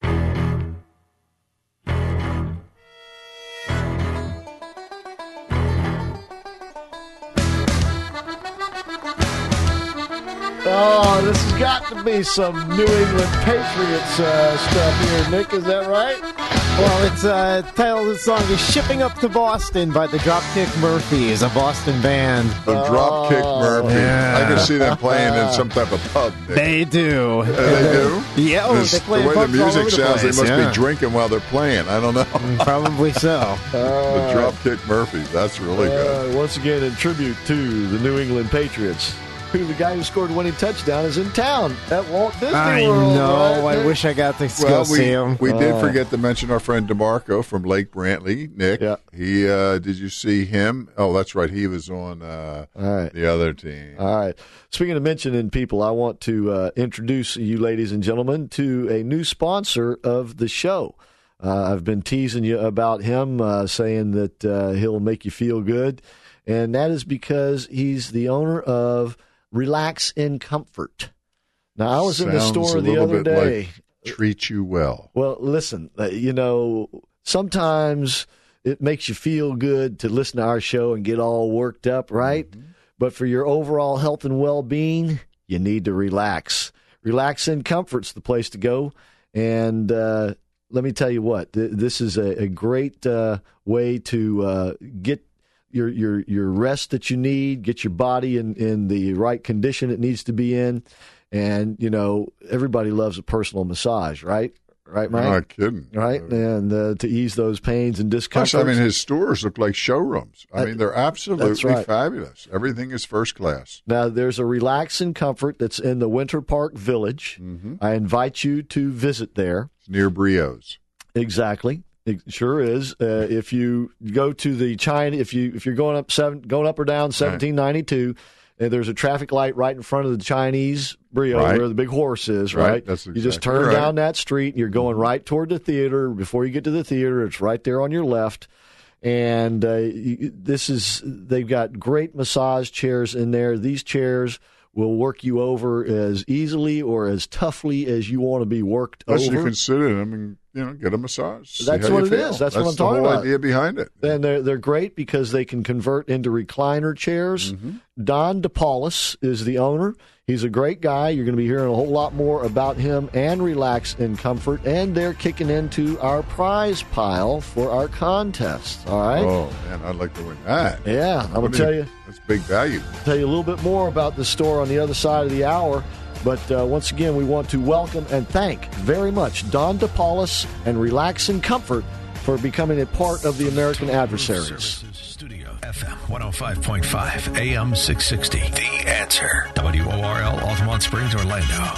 Oh, this has got to be some New England Patriots uh, stuff here, Nick. Is that right? Well, it's uh, title of the song is "Shipping Up to Boston" by the Dropkick Murphys, a Boston band. The Dropkick Oh, Murphys. yeah. I can see them playing in some type of pub. Nick. They do. Uh, they do? Yeah, oh, This- they play the way the pubs all music over the sounds, place, they must yeah. be drinking while they're playing. I don't know. Probably so. The Dropkick Murphys. That's really good. Uh, once again, in tribute to the New England Patriots, who the guy who scored the winning touchdown is in town at Walt Disney I World. know. right? I wish I got to go Well, see him. we, we did Oh. forget to mention our friend DeMarco from Lake Brantley. Nick, Yeah. he uh, did you see him? Oh, that's right. He was on uh, All right. the other team. All right. Speaking of mentioning people, I want to uh, introduce you, ladies and gentlemen, to a new sponsor of the show. Uh, I've been teasing you about him, uh, saying that uh, he'll make you feel good, and that is because he's the owner of Relax in Comfort. Now, I was in the Sounds store a the little other bit day. like treat you well. Well, listen, uh, you know, sometimes it makes you feel good to listen to our show and get all worked up, right? Mm-hmm. But for your overall health and well-being, you need to relax. Relax in Comfort's the place to go. And uh, let me tell you what, th- this is a, a great uh, way to uh, get your your your rest that you need, get your body in, in the right condition it needs to be in. And, you know, everybody loves a personal massage, right? Right, Mike? Not kidding. Right? And uh, to ease those pains and discomforts. Plus, I mean, his stores look like showrooms. I mean, they're absolutely right. fabulous. Everything is first class. Now, there's a Relax and Comfort that's in the Winter Park Village. Mm-hmm. I invite you to visit there. It's near Brio's. Exactly. It sure is. Uh, if you go to the China, if you if you're going up seven, going up or down seventeen ninety-two, and there's a traffic light right in front of the Chinese Brio Right. where the big horse is. Right. Right. That's you just exactly turn right. down that street. And you're going right toward the theater. Before you get to the theater, it's right there on your left. And uh, you, this is they've got great massage chairs in there. These chairs will work you over as easily or as toughly as you want to be worked Plus, over. you can sit in them and you know get a massage. See That's how what you it feel. is. That's what I'm the talking whole about. idea behind it. And they're, they're great because they can convert into recliner chairs. Mm-hmm. Don DePaulis is the owner. He's a great guy. You're going to be hearing a whole lot more about him and Relax in Comfort. And they're kicking into our prize pile for our contest. All right? Oh, man, I'd like to win that. Yeah, I'm going What to tell is- you. That's big value. tell you a little bit more about the store on the other side of the hour. But uh, once again, we want to welcome and thank very much Don DePaulis and Relax in Comfort for becoming a part of the American Adversaries. Services Studio, F M one oh five point five, A M six sixty. The Answer. W O R L, Altamont Springs, Orlando.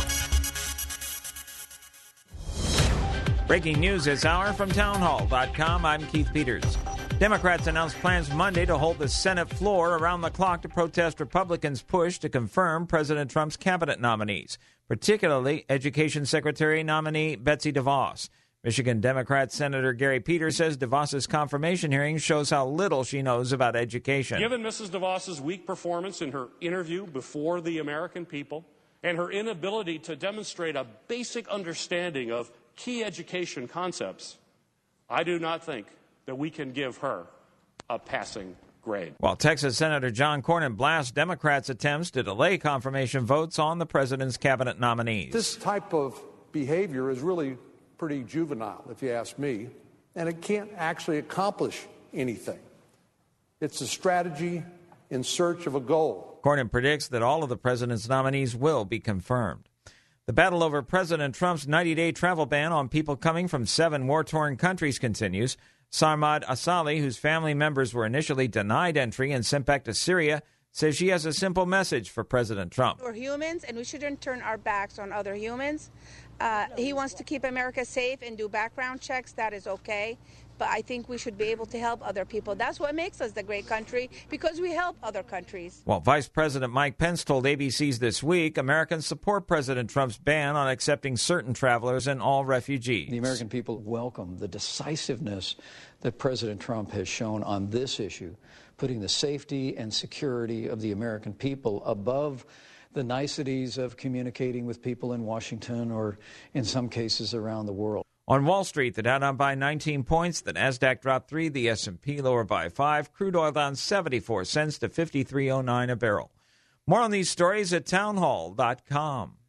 Breaking news this hour from townhall dot com. I'm Keith Peters. Democrats announced plans Monday to hold the Senate floor around the clock to protest Republicans' push to confirm President Trump's cabinet nominees, particularly Education Secretary nominee Betsy DeVos. Michigan Democrat Senator Gary Peters says DeVos's confirmation hearing shows how little she knows about education. Given Missus DeVos's weak performance in her interview before the American people and her inability to demonstrate a basic understanding of key education concepts, I do not think that we can give her a passing grade. While Texas Senator John Cornyn blasts Democrats' attempts to delay confirmation votes on the president's cabinet nominees. This type of behavior is really pretty juvenile, if you ask me, and it can't actually accomplish anything. It's a strategy in search of a goal. Cornyn predicts that all of the president's nominees will be confirmed. The battle over President Trump's ninety-day travel ban on people coming from seven war-torn countries continues. Sarmad Asali, whose family members were initially denied entry and sent back to Syria, says she has a simple message for President Trump. We're humans, and we shouldn't turn our backs on other humans. Uh, he wants to keep America safe and do background checks. That is okay. But I think we should be able to help other people. That's what makes us the great country, because we help other countries. Well, Vice President Mike Pence told A B C's This Week Americans support President Trump's ban on accepting certain travelers and all refugees. The American people welcome the decisiveness that President Trump has shown on this issue, putting the safety and security of the American people above the niceties of communicating with people in Washington or, in some cases, around the world. On Wall Street, the Dow down by nineteen points, the NASDAQ dropped three, the S and P lower by five, crude oil down seventy-four cents to fifty-three oh nine a barrel. More on these stories at townhall dot com.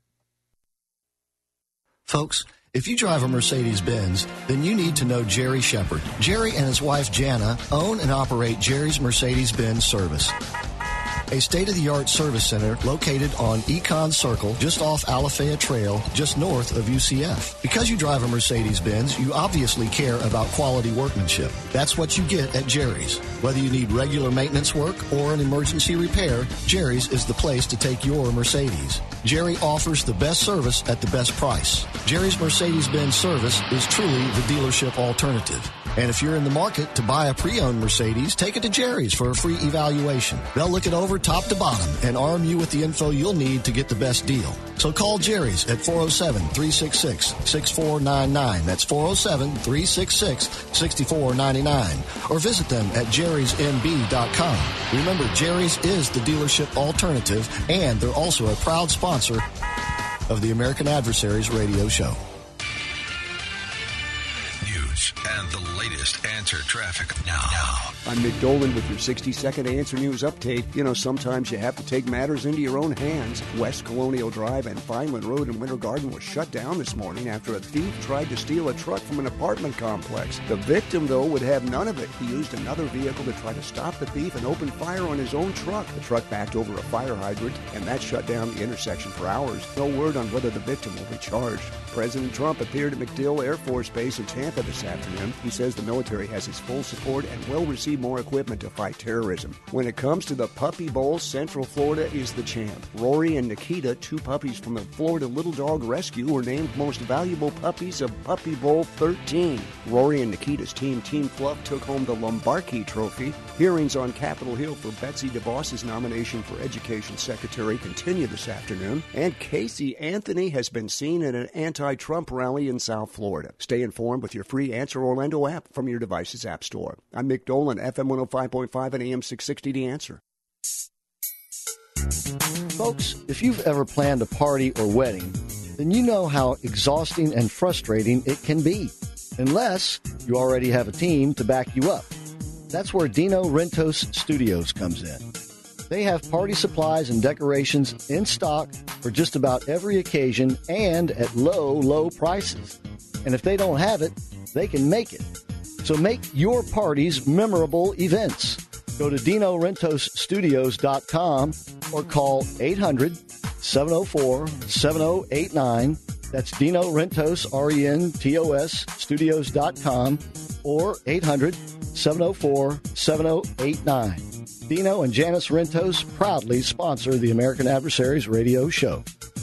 Folks, if you drive a Mercedes-Benz, then you need to know Jerry Shepard. Jerry and his wife Jana own and operate Jerry's Mercedes-Benz Service, a state-of-the-art service center located on Econ Circle, just off Alafaya Trail, just north of U C F. Because you drive a Mercedes-Benz, you obviously care about quality workmanship. That's what you get at Jerry's. Whether you need regular maintenance work or an emergency repair, Jerry's is the place to take your Mercedes. Jerry offers the best service at the best price. Jerry's Mercedes-Benz service is truly the dealership alternative. And if you're in the market to buy a pre-owned Mercedes, take it to Jerry's for a free evaluation. They'll look it over top to bottom and arm you with the info you'll need to get the best deal. So call Jerry's at four oh seven, three six six, six four nine nine. That's four oh seven, three six six, six four nine nine. Or visit them at jerrys m b dot com. Remember, Jerry's is the dealership alternative, and they're also a proud sponsor of the American Adversaries radio show. News and the latest Answer Traffic now. I'm Mick Dolan with your sixty-second Answer News update. You know, sometimes you have to take matters into your own hands. West Colonial Drive and Vineland Road in Winter Garden was shut down this morning after a thief tried to steal a truck from an apartment complex. The victim, though, would have none of it. He used another vehicle to try to stop the thief and open fire on his own truck. The truck backed over a fire hydrant, and that shut down the intersection for hours. No word on whether the victim will be charged. President Trump appeared at MacDill Air Force Base in Tampa this afternoon. He says the military has his full support and will receive more equipment to fight terrorism. When it comes to the Puppy Bowl, Central Florida is the champ. Rory and Nikita, two puppies from the Florida Little Dog Rescue, were named most valuable puppies of Puppy Bowl thirteen. Rory and Nikita's team, Team Fluff, took home the Lombardi Trophy. Hearings on Capitol Hill for Betsy DeVos's nomination for Education Secretary continue this afternoon. And Casey Anthony has been seen at an anti-Trump rally in South Florida. Stay informed with your free Answer Orlando app from your device's app store. I'm Mick Dolan, F M one oh five point five and A M six sixty, The Answer. Folks, if you've ever planned a party or wedding, then you know how exhausting and frustrating it can be, unless you already have a team to back you up. That's where Dino Rentos Studios comes in. They have party supplies and decorations in stock for just about every occasion and at low, low prices. And if they don't have it, they can make it. So make your parties memorable events. Go to dino rentos studios dot com or call eight hundred, seven oh four, seven oh eight nine. That's Dino Rentos, R E N T O S, studios dot com or eight hundred, seven oh four, seven oh eight nine. Dino and Janice Rentos proudly sponsor the American Adversaries radio show.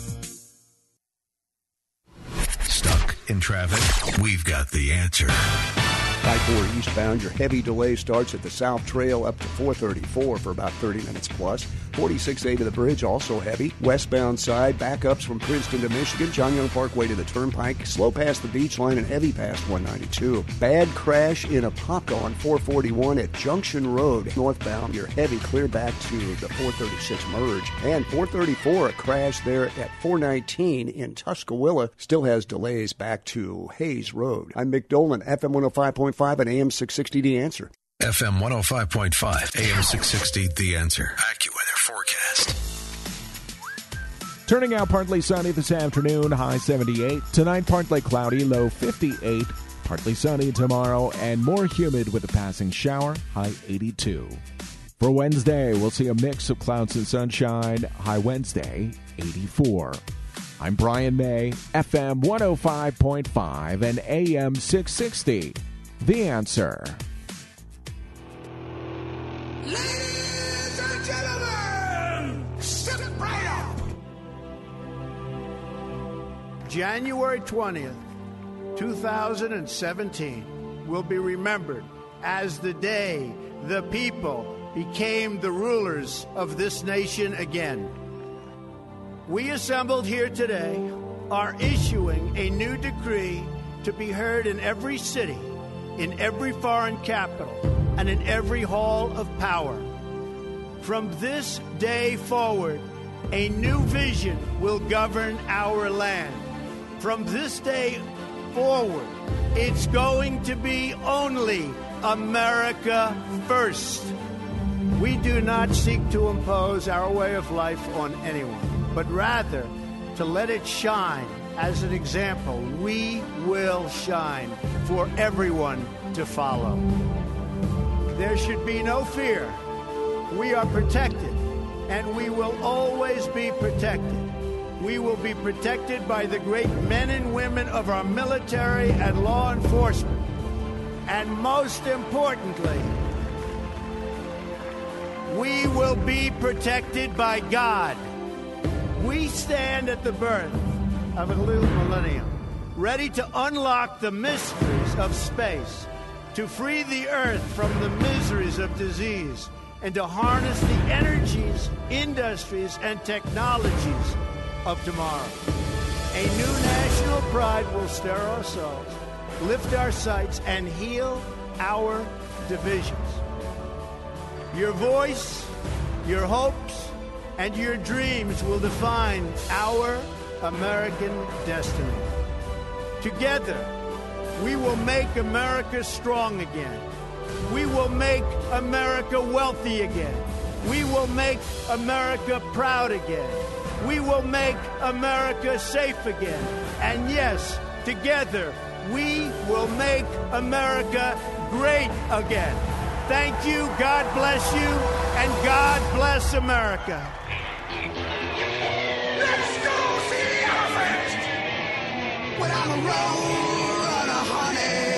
Stuck in traffic? We've got the answer. I four eastbound, your heavy delay starts at the South Trail up to four thirty-four for about thirty minutes plus. forty-six A to the bridge, also heavy. Westbound side, backups from Princeton to Michigan. John Young Parkway to the Turnpike. Slow past the beach line and heavy past one ninety-two. Bad crash in Apopka on four forty-one at Junction Road. Northbound, your heavy clear back to the four thirty-six merge. And four thirty-four, a crash there at four nineteen in Tuscaloosa. Still has delays back to Hayes Road. I'm Mick Dolan, F M one oh five point five and A M six sixty, The Answer. F M one oh five point five, A M six sixty, The Answer. AccuWeather forecast. Turning out partly sunny this afternoon, high seventy-eight. Tonight, partly cloudy, low fifty-eight. Partly sunny tomorrow and more humid with a passing shower, high eighty-two. For Wednesday, we'll see a mix of clouds and sunshine, high Wednesday, eighty-four. I'm Brian May, F M one oh five point five and A M six sixty. The Answer. Ladies and gentlemen, January twentieth, two thousand seventeen will be remembered as the day the people became the rulers of this nation again. We assembled here today are issuing a new decree to be heard in every city, in every foreign capital, and in every hall of power. From this day forward, a new vision will govern our land. From this day forward, it's going to be only America first. We do not seek to impose our way of life on anyone, but rather to let it shine as an example. We will shine for everyone to follow. There should be no fear. We are protected, and we will always be protected. We will be protected by the great men and women of our military and law enforcement. And most importantly, we will be protected by God. We stand at the birth of a new millennium, ready to unlock the mysteries of space, to free the earth from the miseries of disease, and to harness the energies, industries, and technologies of tomorrow. A new national pride will stir our souls, lift our sights, and heal our divisions. Your voice, your hopes, and your dreams will define our American destiny. Together, we will make America strong again. We will make America wealthy again. We will make America proud again. We will make America safe again. And yes, together, we will make America great again. Thank you, God bless you, and God bless America. Let's go see the elephant! When I'm a road runner, honey.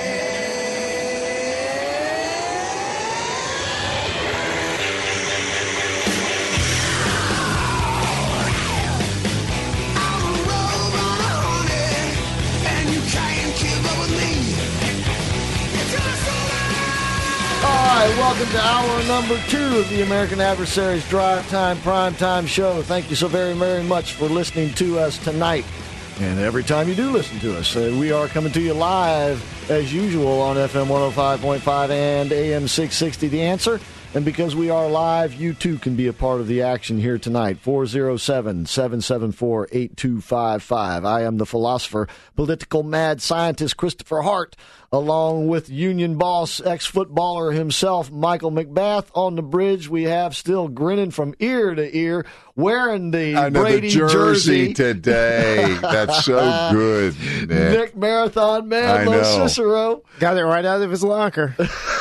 All right, welcome to hour number two of the American Adversaries Drive Time Prime Time Show. Thank you so very, very much for listening to us tonight. And every time you do listen to us, uh, we are coming to you live, as usual, on F M one oh five point five and A M six sixty, The Answer. And because we are live, you too can be a part of the action here tonight. four oh seven, seven seven four, eight two five five. I am the philosopher, political mad scientist Christopher Hart, along with union boss, ex-footballer himself, Michael McBath. On the bridge, we have still grinning from ear to ear, wearing the I know Brady the jersey, jersey today. That's so good, Nick. Nick Marathon Man, I Lo know. Cicero. Got it right out of his locker.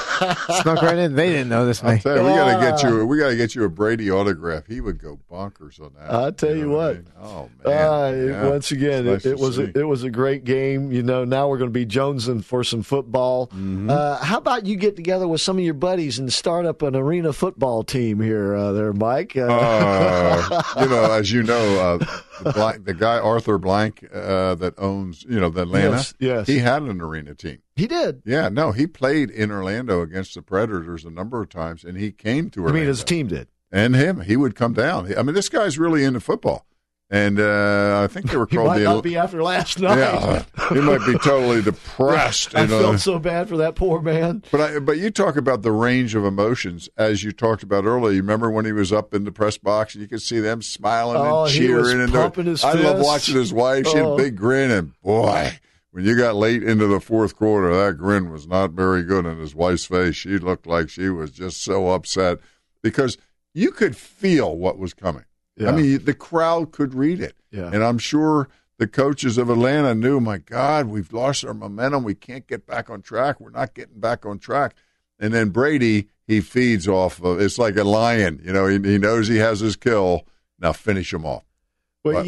Snuck right in. They didn't notice me. I'll tell you, we got to get you. We got to get you a Brady autograph. He would go bonkers on that. I'll tell you, know what. I mean? Oh man! Uh, Yeah. Once again, It's nice it, it to was a, see. it was a great game. You know, now we're going to be jonesing for some football. Mm-hmm. Uh, how about you get together with some of your buddies and start up an arena football team here, uh, there, Mike? Uh, Uh, you know, as you know, uh, the, Blank, the guy Arthur Blank uh, that owns, you know, the Atlanta. Yes, yes. He had an arena team. He did. Yeah, no, he played in Orlando against the Predators a number of times, and he came to I Orlando. mean, his team did. And him, he would come down. I mean, this guy's really into football, and uh, I think they were He called might the. not be after last night. Yeah, he might be totally depressed. I you know. felt so bad for that poor man. But I, but you talk about the range of emotions, as you talked about earlier. You remember when he was up in the press box, and you could see them smiling Oh, and he cheering. was and pumping his I love fists. watching his wife. She had Oh. a big grin, and boy, when you got late into the fourth quarter, that grin was not very good on his wife's face. She looked like she was just so upset because you could feel what was coming. Yeah. I mean, the crowd could read it. Yeah. And I'm sure the coaches of Atlanta knew, my God, we've lost our momentum. We can't get back on track. We're not getting back on track. And then Brady, he feeds off of, it's like a lion. You know, he, he knows he has his kill. Now finish him off. Well, But- you,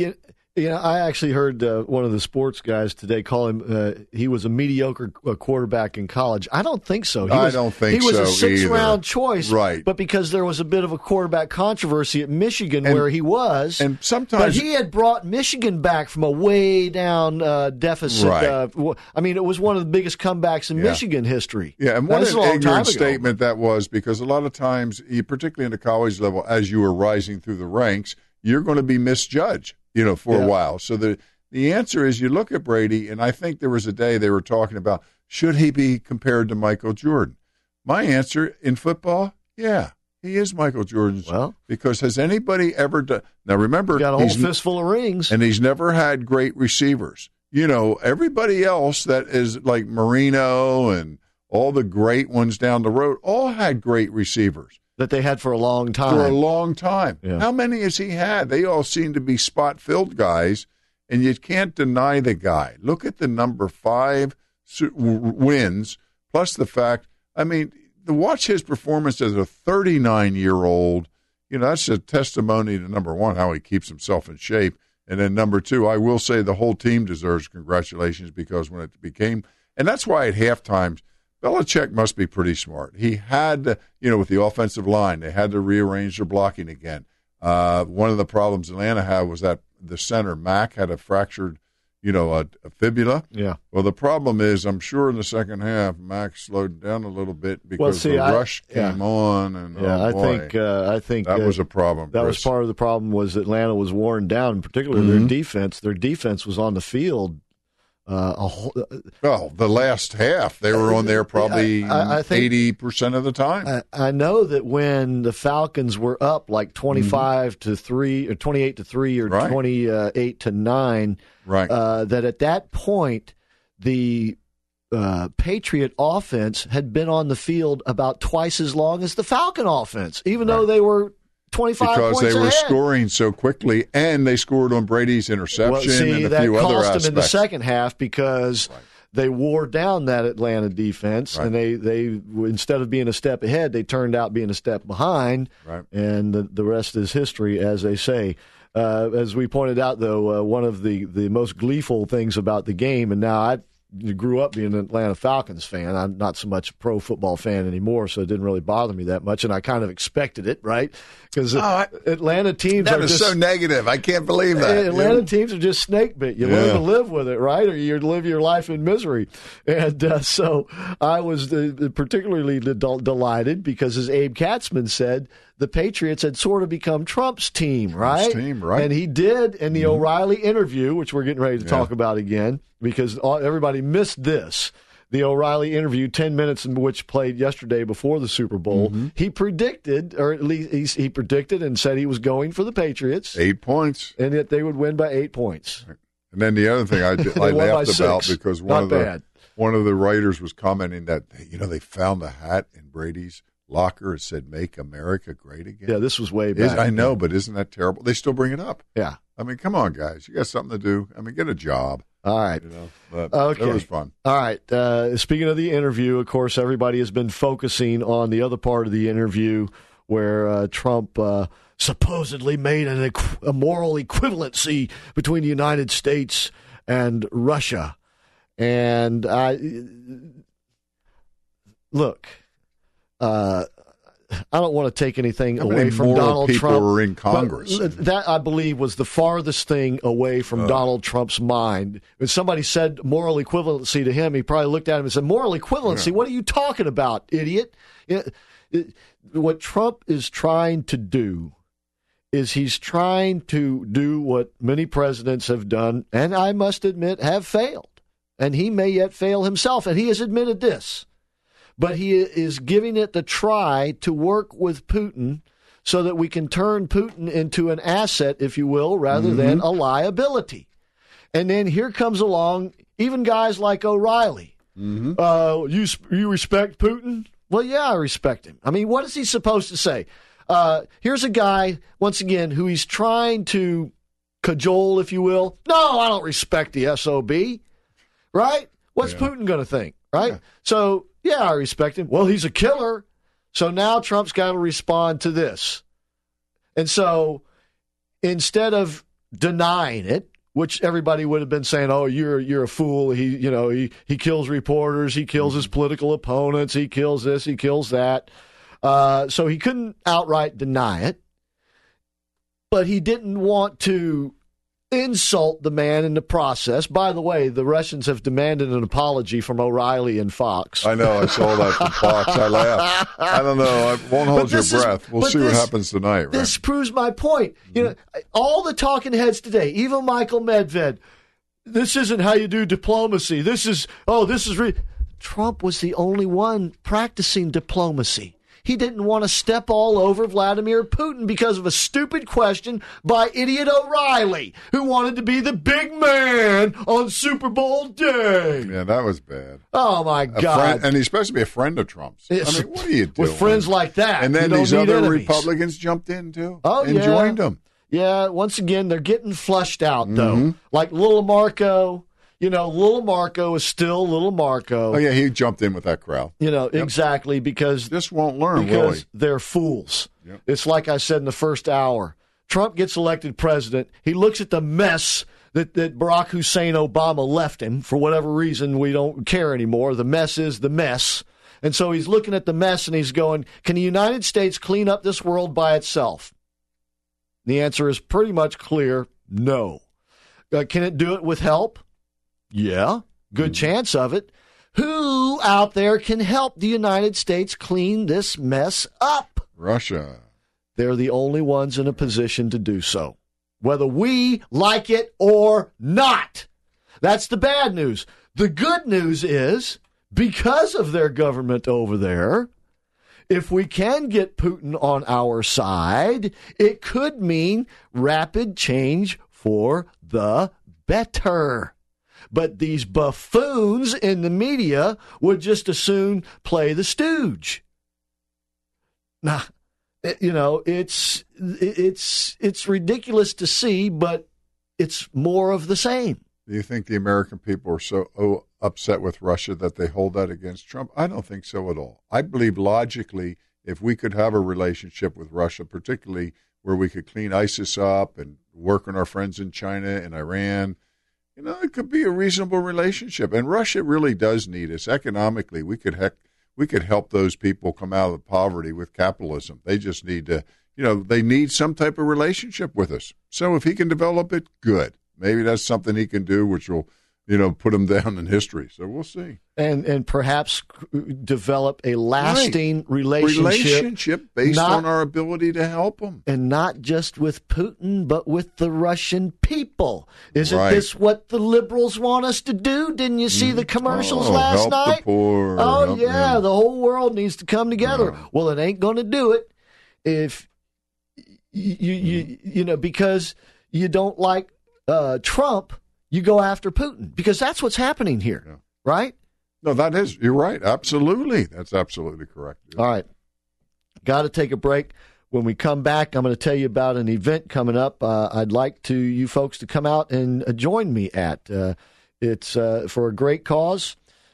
Yeah, I actually heard uh, one of the sports guys today call him, uh, he was a mediocre uh, quarterback in college. I don't think so. He I was, don't think He was so a six-round either. choice. Right. But because there was a bit of a quarterback controversy at Michigan And- where he was. and sometimes- But he had brought Michigan back from a way down uh, deficit. Right. Uh, w- I mean, it was one of the biggest comebacks in Yeah. Michigan history. Yeah, and That what was an a long time ignorant ago. statement that was, because a lot of times, you- particularly in the college level, as you are rising through the ranks, you're going to be misjudged, you know, for Yeah. a while. So the the answer is, you look at Brady, and I think there was a day they were talking about, should he be compared to Michael Jordan? My answer, in football, yeah, he is Michael Jordan's. Well, because has anybody ever done? Now remember, Got a whole he's- fistful of rings. and he's never had great receivers. You know, everybody else that is like Marino and all the great ones down the road all had great receivers. That they had for a long time. For a long time. Yeah. How many has he had? They all seem to be spot-filled guys, and you can't deny the guy. Look at the number five su- w- wins, plus the fact, I mean, to watch his performance as a thirty-nine-year-old, you know, that's a testimony to, number one, how he keeps himself in shape, and then number two, I will say the whole team deserves congratulations, because when it became, and that's why at halftime, Belichick must be pretty smart. He had to, you know, with the offensive line, they had to rearrange their blocking again. Uh, one of the problems Atlanta had was that the center, Mack, had a fractured, you know, a, a fibula. Yeah. Well, the problem is, I'm sure in the second half, Mack slowed down a little bit because Well, see, the I- rush yeah. came on. And Yeah, oh, I boy, think uh, I think that uh, was a problem. That was Chris. part of the problem. Was Atlanta was worn down, particularly Mhm. their defense. Their defense was on the field. Uh, a whole, Well, the last half, they were on there probably I- I think- eighty percent of the time. I, I know that when the Falcons were up like twenty-five to three, or twenty-eight to three, or Right. twenty-eight to nine, right? Uh, that at that point the uh, Patriot offense had been on the field about twice as long as the Falcon offense, even though they were twenty-five because points they were ahead. scoring so quickly, and they scored on Brady's interception Well, see, and a that few other cost aspects. them in the second half because they wore down that Atlanta defense, Right. and they, they instead of being a step ahead, they turned out being a step behind, Right. and the, the rest is history, as they say. Uh, as we pointed out, though, uh, one of the, the most gleeful things about the game, and now I grew up being an Atlanta Falcons fan. I'm not so much a pro football fan anymore, so it didn't really bother me that much, and I kind of expected it, right? Because Oh, I- Atlanta teams That are is just so negative. I can't believe that. Atlanta teams are just snake bit. You Yeah. learn to live with it, right? Or you live your life in misery. And uh, so I was uh, particularly del- delighted because, as Abe Katzman said, the Patriots had sort of become Trump's team, right? team, right. And he did in the O'Reilly interview, which we're getting ready to Yeah. talk about again, because all, everybody missed this. The O'Reilly interview, ten minutes in which played yesterday before the Super Bowl, Mm-hmm. he predicted, or at least he, he predicted and said he was going for the Patriots. Eight points. And that they would win by eight points. And then the other thing I, did- They I won by laughed about six. because one Not of the bad. one of the writers was commenting that, you know, they found a hat in Brady's locker. It said "Make America Great Again." Yeah, this was way Is- back. I know, but isn't that terrible? They still bring it up. Yeah. I mean, come on, guys. You got something to do. I mean, get a job. All right. You know, but Okay. it was fun. All right. Uh, speaking of the interview, of course, everybody has been focusing on the other part of the interview where uh, Trump uh, supposedly made an, equ- a moral equivalency between the United States and Russia. And I look, uh, I don't want to take anything How away many from moral Donald people Trump. were in Congress? But that, I believe, was the farthest thing away from Uh. Donald Trump's mind. When somebody said moral equivalency to him, he probably looked at him and said, "Moral equivalency? Yeah. What are you talking about, idiot?" It- it- what Trump is trying to do is he's trying to do what many presidents have done, and I must admit have failed. And he may yet fail himself, and he has admitted this. But he is giving it the try to work with Putin so that we can turn Putin into an asset, if you will, rather Mm-hmm. than a liability. And then here comes along even guys like O'Reilly. Mm-hmm. Uh, you you respect Putin? Well, yeah, I respect him. I mean, what is he supposed to say? Uh, here's a guy, once again, who he's trying to cajole, if you will. No, I don't respect the S O B. Right? What's Yeah. Putin going to think? Right? So, yeah, I respect him. Well, he's a killer. So now Trump's got to respond to this. And so instead of denying it, which everybody would have been saying, "Oh, you're you're a fool. He, you know, he he kills reporters, he kills his political opponents, he kills this, he kills that." Uh, so he couldn't outright deny it, but he didn't want to insult the man in the process. By the way, the Russians have demanded an apology from O'Reilly and Fox. I know. I saw that from Fox. I laughed. I don't know. I won't hold your breath. Is, we'll see this, what happens tonight. Right? This proves my point. Mm-hmm. You know, all the talking heads today, even Michael Medved, this isn't how you do diplomacy. This is, oh, this is... Re-. Trump was the only one practicing diplomacy. He didn't want to step all over Vladimir Putin because of a stupid question by idiot O'Reilly, who wanted to be the big man on Super Bowl day. Yeah, that was bad. Oh, my a God. Friend, and he's supposed to be a friend of Trump's. It's, I mean, what are you doing? With friends like that. And then these other enemies. Republicans jumped in, too. Oh, and yeah. joined them. Yeah, once again, they're getting flushed out, though. Mm-hmm. Like Little Marco. You know, Little Marco is still Little Marco. Oh, yeah, he jumped in with that crowd. You know, yep. exactly, because... This won't learn, because will he? They're fools. Yep. It's like I said in the first hour. Trump gets elected president. He looks at the mess that, that Barack Hussein Obama left him. For whatever reason, we don't care anymore. The mess is the mess. And so he's looking at the mess and he's going, can the United States clean up this world by itself? The answer is pretty much clear, no. Uh, can it do it with help? Yeah. Good chance of it. Who out there can help the United States clean this mess up? Russia. They're the only ones in a position to do so, whether we like it or not. That's the bad news. The good news is, because of their government over there, if we can get Putin on our side, it could mean rapid change for the better. But these buffoons in the media would just as soon play the stooge. Nah, you know, it's it's it's ridiculous to see, but it's more of the same. Do you think the American people are so oh, upset with Russia that they hold that against Trump? I don't think so at all. I believe logically, if we could have a relationship with Russia, particularly where we could clean ISIS up and work on our friends in China and Iran, you know, it could be a reasonable relationship. And Russia really does need us economically. We could heck, we could help those people come out of poverty with capitalism. They just need to, you know, they need some type of relationship with us. So if he can develop it, good. Maybe that's something he can do, which will, you know, put him down in history. So we'll see. And and perhaps develop a lasting right. relationship. Relationship based not, on our ability to help them. And not just with Putin, but with the Russian people. Isn't right. this what the liberals want us to do? Didn't you see the commercials oh, last help night? The poor, oh, help yeah. them. The whole world needs to come together. Yeah. Well, it ain't going to do it if, you, you, you, you know, because you don't like uh, Trump, you go after Putin, because that's what's happening here, yeah. right? No, that is, you're right. Absolutely. That's absolutely correct. All right. Got to take a break. When we come back, I'm going to tell you about an event coming up. Uh, I'd like to you folks to come out and uh, join me at. Uh, it's uh, for a great cause,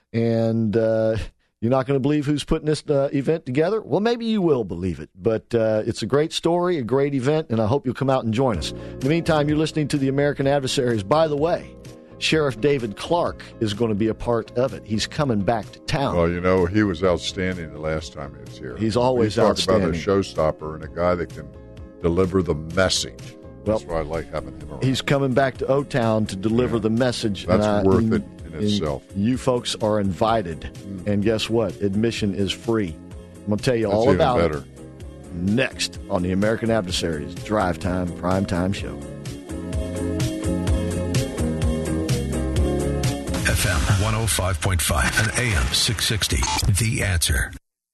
and uh, you're not going to believe who's putting this uh, event together. Well, maybe you will believe it, but uh, it's a great story, a great event, and I hope you'll come out and join us. In the meantime, you're listening to the American Adversaries. By the way, Sheriff David Clark is going to be a part of it. He's coming back to town. Well, you know, he was outstanding the last time he was here. He's always you talk outstanding. Talk about a showstopper and a guy that can deliver the message. Well, that's why I like having him around. He's coming back to O-Town to deliver yeah. the message. That's and I, worth and, it in itself. You folks are invited. Mm. And guess what? Admission is free. I'm going to tell you that's all about better. it next on the American Adversaries Drive Time Primetime Show. F M one oh five point five and A M six sixty. The Answer.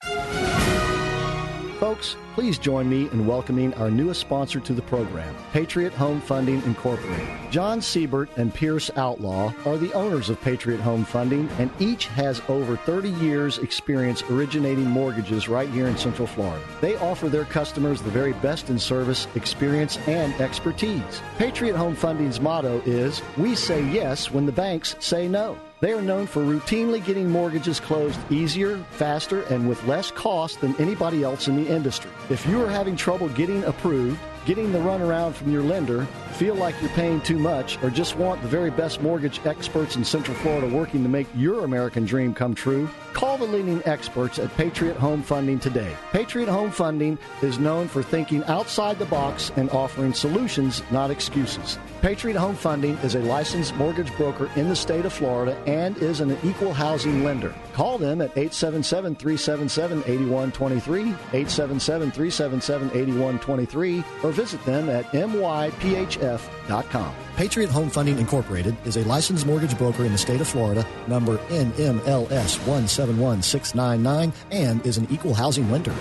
Folks, please join me in welcoming our newest sponsor to the program, Patriot Home Funding Incorporated. John Siebert and Pierce Outlaw are the owners of Patriot Home Funding, and each has over thirty years' experience originating mortgages right here in Central Florida. They offer their customers the very best in service, experience, and expertise. Patriot Home Funding's motto is, "We say yes when the banks say no." They are known for routinely getting mortgages closed easier, faster, and with less cost than anybody else in the industry. If you are having trouble getting approved, getting the runaround from your lender, feel like you're paying too much, or just want the very best mortgage experts in Central Florida working to make your American dream come true? Call the leading experts at Patriot Home Funding today. Patriot Home Funding is known for thinking outside the box and offering solutions, not excuses. Patriot Home Funding is a licensed mortgage broker in the state of Florida and is an equal housing lender. Call them at eight seven seven, three seven seven, eight one two three, eight seven seven, three seven seven, eight one two three, or visit them at m y p h f dot com. Patriot Home Funding Incorporated is a licensed mortgage broker in the state of Florida, number N M L S one seven one six nine nine, and is an equal housing lender.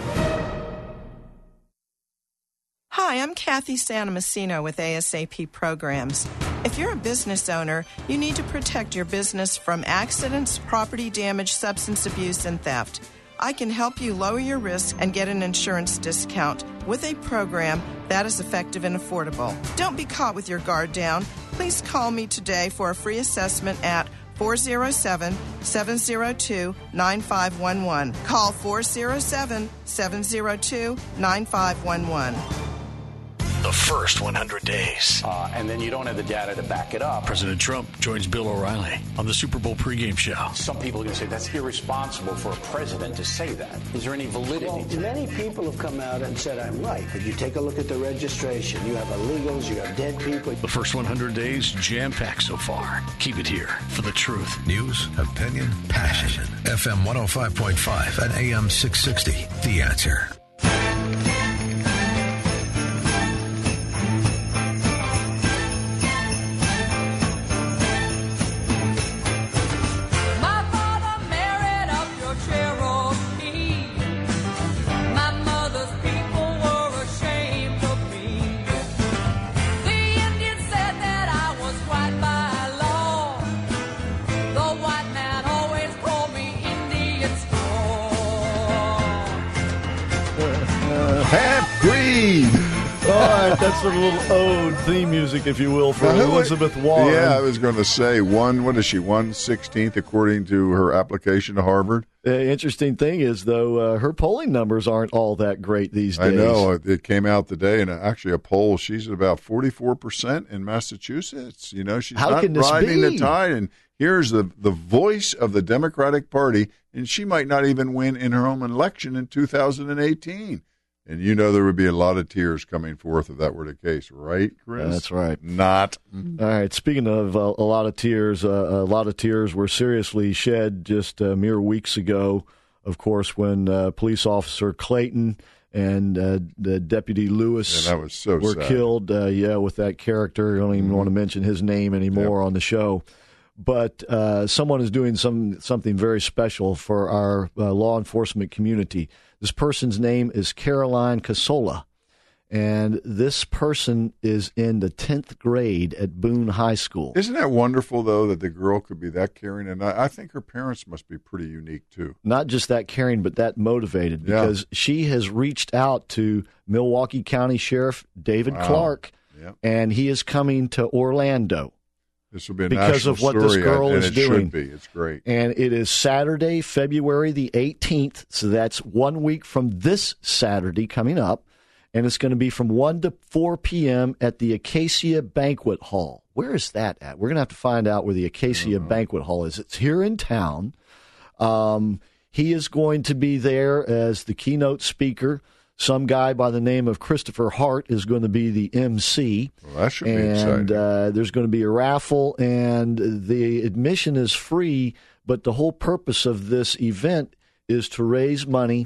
Hi, I'm Kathy Santomassino with A S A P Programs. If you're a business owner, you need to protect your business from accidents, property damage, substance abuse, and theft. I can help you lower your risk and get an insurance discount with a program that is effective and affordable. Don't be caught with your guard down. Please call me today for a free assessment at four oh seven, seven oh two, nine five one one. Call four oh seven, seven oh two, nine five one one. The first one hundred days. Uh, and then you don't have the data to back it up. President Trump joins Bill O'Reilly on the Super Bowl pregame show. Some people are going to say that's irresponsible for a president to say that. Is there any validity well, to many that? people have come out and said I'm right, but you take a look at the registration. You have illegals, you have dead people. The first one hundred days jam-packed so far. Keep it here for the truth. News, opinion, passion. F M one oh five point five and A M six sixty. The Answer. That's a little ode, theme music, if you will, for now, Elizabeth Warren. Yeah, I was going to say, one, what is she, one sixteenth according to her application to Harvard? The interesting thing is, though, uh, her polling numbers aren't all that great these days. I know. It came out today, and actually a poll, she's at about forty-four percent in Massachusetts. You know, she's How not can this riding be? the tide, and here's the, the voice of the Democratic Party, and she might not even win in her own election in two thousand eighteen. And you know there would be a lot of tears coming forth if that were the case, right, Chris? That's right. Not. All right. Speaking of uh, a lot of tears, uh, a lot of tears were seriously shed just uh, mere weeks ago, of course, when uh, police officer Clayton and uh, the Deputy Lewis yeah, that was so were sad. killed. Uh, yeah, with that character. I don't even mm-hmm. want to mention his name anymore yep. on the show. But uh, someone is doing some something very special for our uh, law enforcement community. This person's name is Caroline Casola, and this person is in the tenth grade at Boone High School. Isn't that wonderful, though, that the girl could be that caring? And I, I think her parents must be pretty unique, too. Not just that caring, but that motivated, because yeah. she has reached out to Milwaukee County Sheriff David wow. Clark, yep. and he is coming to Orlando. This will be a because of what this girl and is it doing. Should be. It's great. And it is Saturday, February the eighteenth, so that's one week from this Saturday coming up, and it's going to be from one to four p.m. at the Acacia Banquet Hall. Where is that at? We're going to have to find out where the Acacia uh-huh. Banquet Hall is. It's here in town. Um, he is going to be there as the keynote speaker. Some guy by the name of Christopher Hart is going to be the M C. Well, that should be and, exciting. And uh, there's going to be a raffle, and the admission is free, but the whole purpose of this event is to raise money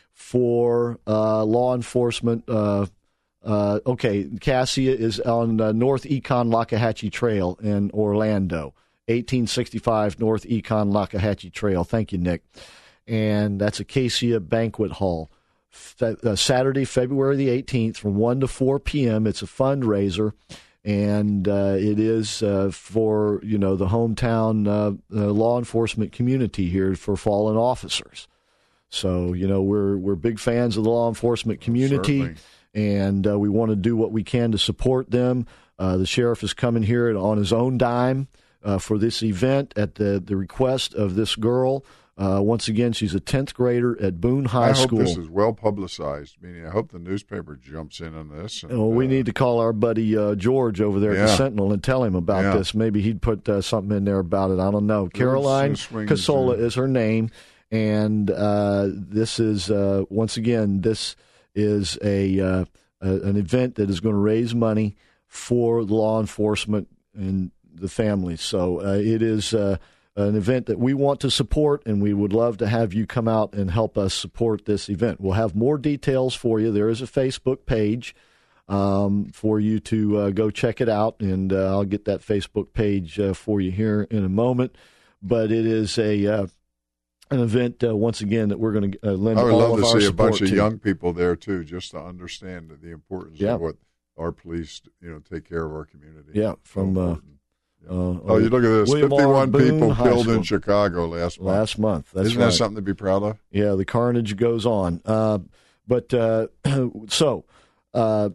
for uh, law enforcement. Uh, uh, okay, Cassia is on uh, North Econ Lockahachie Trail in Orlando, eighteen sixty-five North Econ Lockahachie Trail. Thank you, Nick. And that's Acacia Banquet Hall. Uh, Saturday, February the eighteenth, from one to four p.m. It's a fundraiser, and uh, it is uh, for, you know, the hometown uh, uh, law enforcement community here for fallen officers. So, you know, we're we're big fans of the law enforcement community, Certainly. and uh, we want to do what we can to support them. Uh, the sheriff is coming here on his own dime uh, for this event at the, the request of this girl. Uh, once again, she's a tenth grader at Boone High I hope School. this is well publicized. Meaning, I hope the newspaper jumps in on this. And, well, we uh, need to call our buddy uh, George over there yeah. at the Sentinel and tell him about Yeah. this. Maybe he'd put uh, something in there about it. I don't know. Caroline swing Casola into- is her name, and uh, this is uh, once again this is a, uh, a an event that is going to raise money for law enforcement and the families. So uh, it is. Uh, An event that we want to support, and we would love to have you come out and help us support this event. We'll have more details for you. There is a Facebook page um, for you to uh, go check it out, and uh, I'll get that Facebook page uh, for you here in a moment. But it is a uh, an event, uh, once again, that we're going to uh, lend I would all love of to our see a support bunch of to. young people there too, just to understand the importance Yeah. of what our police, you know, take care of our community. Yeah, from uh, Uh, Oh, you look at this: William R. fifty-one Boone people High killed in School. Chicago last month. Last month. That's Isn't right. that something to be proud of? Yeah, the carnage goes on. Uh, but uh, so uh,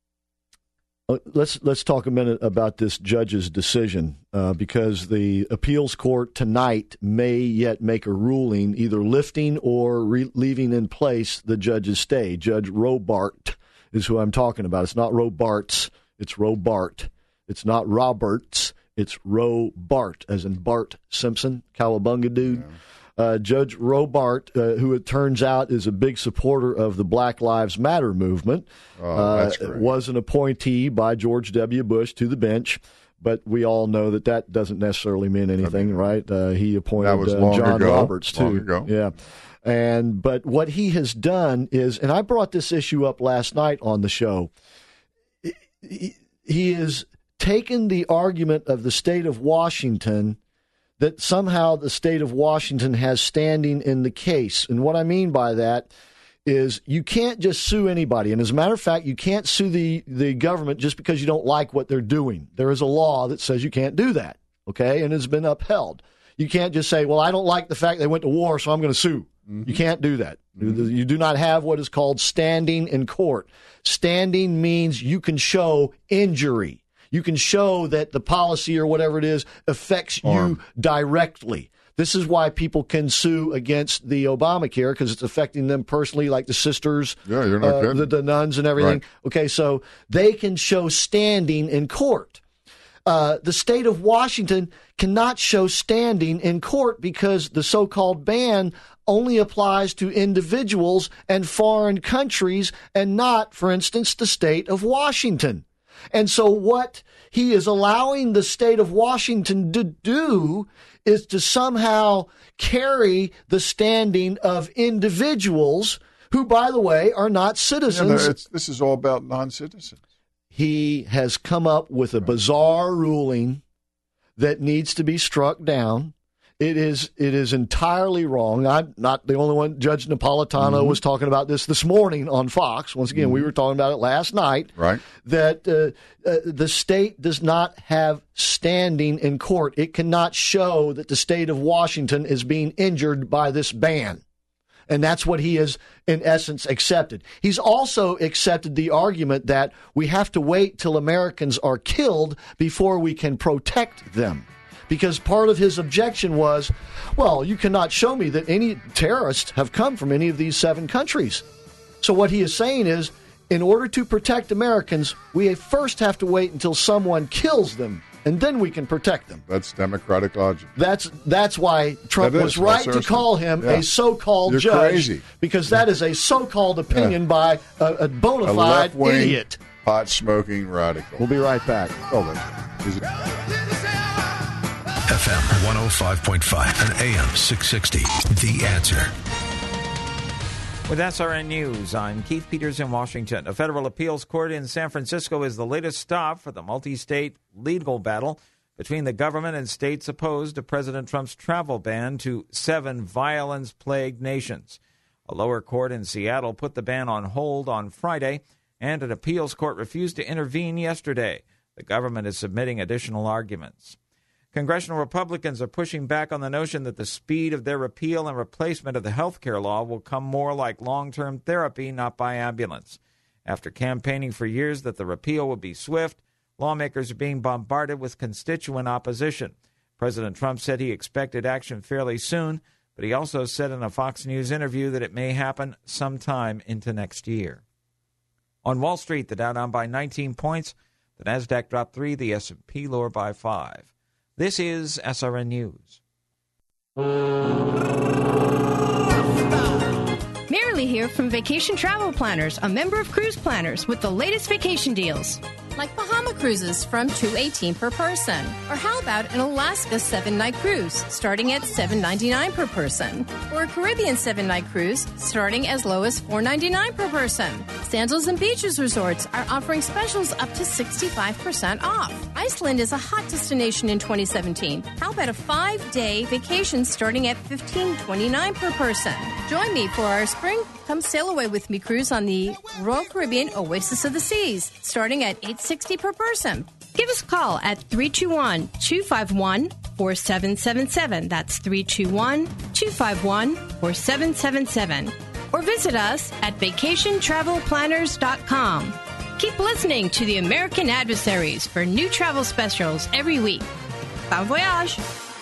let's let's talk a minute about this judge's decision uh, because the appeals court tonight may yet make a ruling either lifting or re- leaving in place the judge's stay. Judge Robart is who I'm talking about. It's not Robarts. It's Robart. It's not Roberts. It's Robart, as in Bart Simpson, Cowabunga dude. Yeah. Uh, Judge Robart, uh, who it turns out is a big supporter of the Black Lives Matter movement, Oh, that's uh, great. was an appointee by George W. Bush to the bench. But we all know that that doesn't necessarily mean anything, right? Uh, he appointed That was uh, long John ago. Roberts, too. Long ago. Yeah. And but what he has done is, and I brought this issue up last night on the show, he, he has taken the argument of the state of Washington that somehow the state of Washington has standing in the case. And what I mean by that is you can't just sue anybody. And as a matter of fact, you can't sue the, the government just because you don't like what they're doing. There is a law that says you can't do that, okay? And it's been upheld. You can't just say, well, I don't like the fact they went to war, so I'm going to sue. Mm-hmm. You can't do that. Mm-hmm. You do not have what is called standing in court. Standing means you can show injury. You can show that the policy or whatever it is affects you directly. This is why people can sue against the Obamacare, because it's affecting them personally, like the sisters, yeah, you're not uh, kidding. the, the nuns and everything. Right. Okay, so they can show standing in court. Uh, the state of Washington cannot show standing in court because the so-called ban only applies to individuals and foreign countries and not, for instance, the state of Washington. And so what he is allowing the state of Washington to do is to somehow carry the standing of individuals who, by the way, are not citizens. Yeah, it's, this is all about non-citizens. He has come up with a bizarre ruling that needs to be struck down. It is it is entirely wrong. I'm not the only one. Judge Napolitano mm-hmm. was talking about this this morning on Fox. Once again, mm-hmm. we were talking about it last night. Right. That uh, uh, the state does not have standing in court. It cannot show that the state of Washington is being injured by this ban. And that's what he has, in essence, accepted. He's also accepted the argument that we have to wait till Americans are killed before we can protect them. Because part of his objection was, well, you cannot show me that any terrorists have come from any of these seven countries. So what he is saying is, in order to protect Americans, we first have to wait until someone kills them, and then we can protect them. That's democratic logic. That's that's why Trump That was is. right Well, to call him yeah. a so-called You're judge, crazy. because that is a so-called opinion Yeah. by a, a bona A fide left-wing, idiot. pot-smoking radical. We'll be right back. Oh, that's, is it? F M one oh five point five and A M six sixty. The Answer. With S R N News, I'm Keith Peters in Washington. A federal appeals court in San Francisco is the latest stop for the multi-state legal battle between the government and states opposed to President Trump's travel ban to seven violence-plagued nations. A lower court in Seattle put the ban on hold on Friday, and an appeals court refused to intervene yesterday. The government is submitting additional arguments. Congressional Republicans are pushing back on the notion that the speed of their repeal and replacement of the health care law will come more like long-term therapy, not by ambulance. After campaigning for years that the repeal would be swift, lawmakers are being bombarded with constituent opposition. President Trump said he expected action fairly soon, but he also said in a Fox News interview that it may happen sometime into next year. On Wall Street, the Dow down by nineteen points, the Nasdaq dropped three, the S and P lower by five. This is S R N News. Marilee here from Vacation Travel Planners, a member of Cruise Planners with the latest vacation deals. Like Bahama cruises from two hundred eighteen dollars per person. Or how about an Alaska seven-night cruise starting at seven hundred ninety-nine dollars per person? Or a Caribbean seven-night cruise starting as low as four hundred ninety-nine dollars per person. Sandals and Beaches Resorts are offering specials up to sixty-five percent off. Iceland is a hot destination in twenty seventeen. How about a five-day vacation starting at fifteen hundred twenty-nine dollars per person? Join me for our spring Come Sail Away With Me cruise on the Royal Caribbean Oasis of the Seas starting at eight hundred sixty dollars per person. Give us a call at three two one, two five one, four seven seven seven. That's three two one, two five one, four seven seven seven. Or visit us at vacation travel planners dot com. Keep listening to the American Adversaries for new travel specials every week. Bon voyage!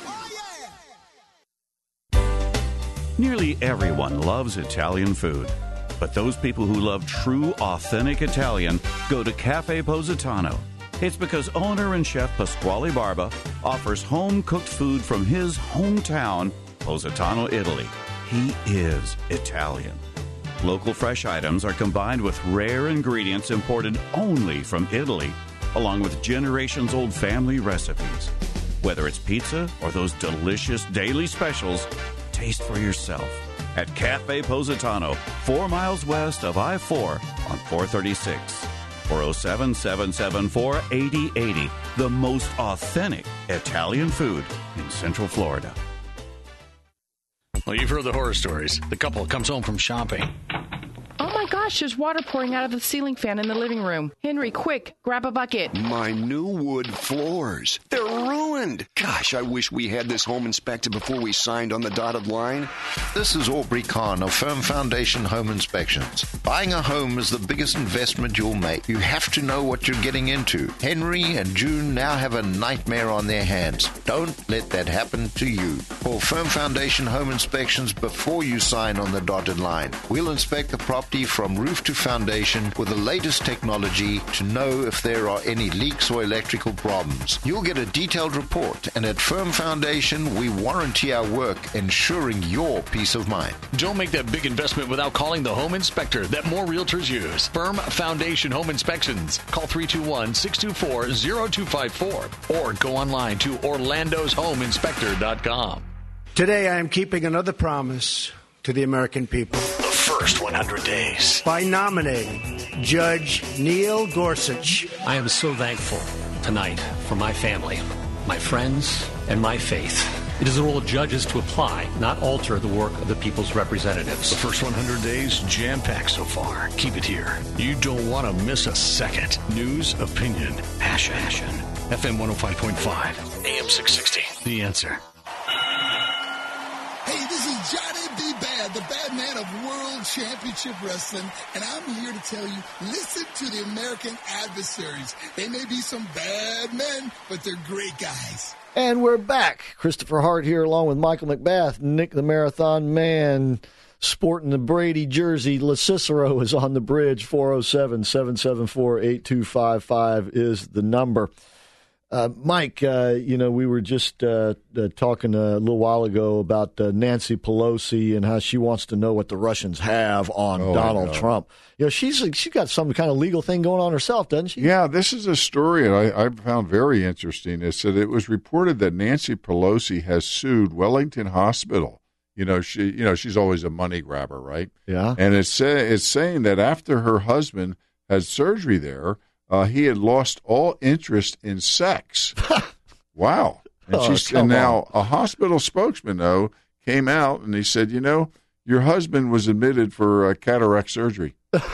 Nearly everyone loves Italian food. But those people who love true, authentic Italian go to Cafe Positano. It's because owner and chef Pasquale Barba offers home-cooked food from his hometown, Positano, Italy. He is Italian. Local fresh items are combined with rare ingredients imported only from Italy, along with generations-old family recipes. Whether it's pizza or those delicious daily specials, taste for yourself at Cafe Positano, four miles west of I four on four thirty-six. four oh seven, seven seven four, eight oh eight oh, the most authentic Italian food in Central Florida. Well, you've heard the horror stories. The couple comes home from shopping. Oh my gosh, there's water pouring out of the ceiling fan in the living room. Henry, quick, grab a bucket. My new wood floors. They're ruined. Gosh, I wish we had this home inspected before we signed on the dotted line. This is Aubrey Kahn of Firm Foundation Home Inspections. Buying a home is the biggest investment you'll make. You have to know what you're getting into. Henry and June now have a nightmare on their hands. Don't let that happen to you. Call Firm Foundation Home Inspections before you sign on the dotted line. We'll inspect the property from roof to foundation with the latest technology to know if there are any leaks or electrical problems. You'll get a detailed report, and at Firm Foundation, we warranty our work, ensuring your peace of mind. Don't make that big investment without calling the home inspector that more realtors use. Firm Foundation Home Inspections. Call three two one, six two four, zero two five four or go online to orlandos home inspector dot com. Today I am keeping another promise to the American people. The first one hundred days. By nominating Judge Neil Gorsuch. I am so thankful tonight for my family, my friends, and my faith. It is the role of judges to apply, not alter the work of the people's representatives. The first one hundred days jam-packed so far. Keep it here. You don't want to miss a second. News, opinion, passion. passion. F M one oh five point five, A M six sixty. The Answer. Hey, this is Johnny B. Bad, the bad man of World Championship Wrestling, and I'm here to tell you, listen to the American Adversaries. They may be some bad men, but they're great guys. And we're back. Christopher Hart here along with Michael McBath. Nick the Marathon Man sporting the Brady jersey. LeCicero is on the bridge. four oh seven, seven seven four, eight two five five is the number. Uh, Mike, uh, you know, we were just uh, uh, talking a little while ago about uh, Nancy Pelosi and how she wants to know what the Russians have on oh, Donald Trump. You know, she's she's got some kind of legal thing going on herself, doesn't she? Yeah, this is a story I, I found very interesting. It said it was reported that Nancy Pelosi has sued Wellington Hospital. You know, she you know she's always a money grabber, right? Yeah. And it's say, it's saying that after her husband had surgery there, Uh, he had lost all interest in sex. Wow. And, oh, she's, and come now on. a hospital spokesman, though, came out and he said, you know, your husband was admitted for uh, cataract surgery.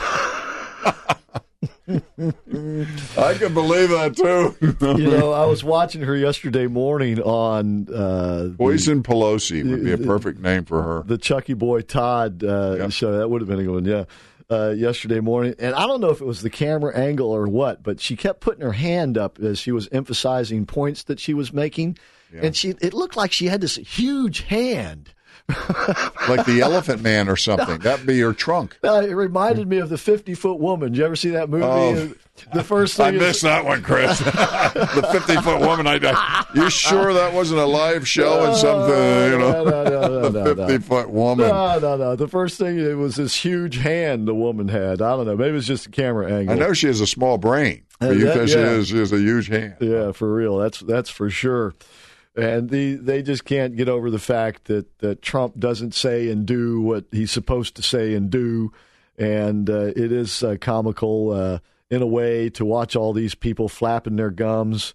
I can believe that, too. You know, I was watching her yesterday morning on... Uh, Poison the, Pelosi would be a perfect name for her. The Chucky Boy Todd uh, yep. show. That would have been a good one, yeah. Uh, yesterday morning, and I don't know if it was the camera angle or what, but she kept putting her hand up as she was emphasizing points that she was making, yeah. and she it looked like she had this huge hand like the Elephant Man or something. That'd be your trunk. Uh, it reminded me of the fifty-foot woman. Did you ever see that movie? Oh, the first thing I is, missed that one, Chris. The fifty-foot woman. I, I, you sure that wasn't a live show and something? You know, no, no, no, no, the fifty-foot woman. No, no, no. The first thing, it was this huge hand the woman had. I don't know. Maybe it was just a camera angle. I know she has a small brain. Uh, But you that- think she yeah. has, she has a huge hand. Yeah, for real. That's that's for sure. And the, they just can't get over the fact that, that Trump doesn't say and do what he's supposed to say and do. And uh, it is uh, comical uh, in a way to watch all these people flapping their gums.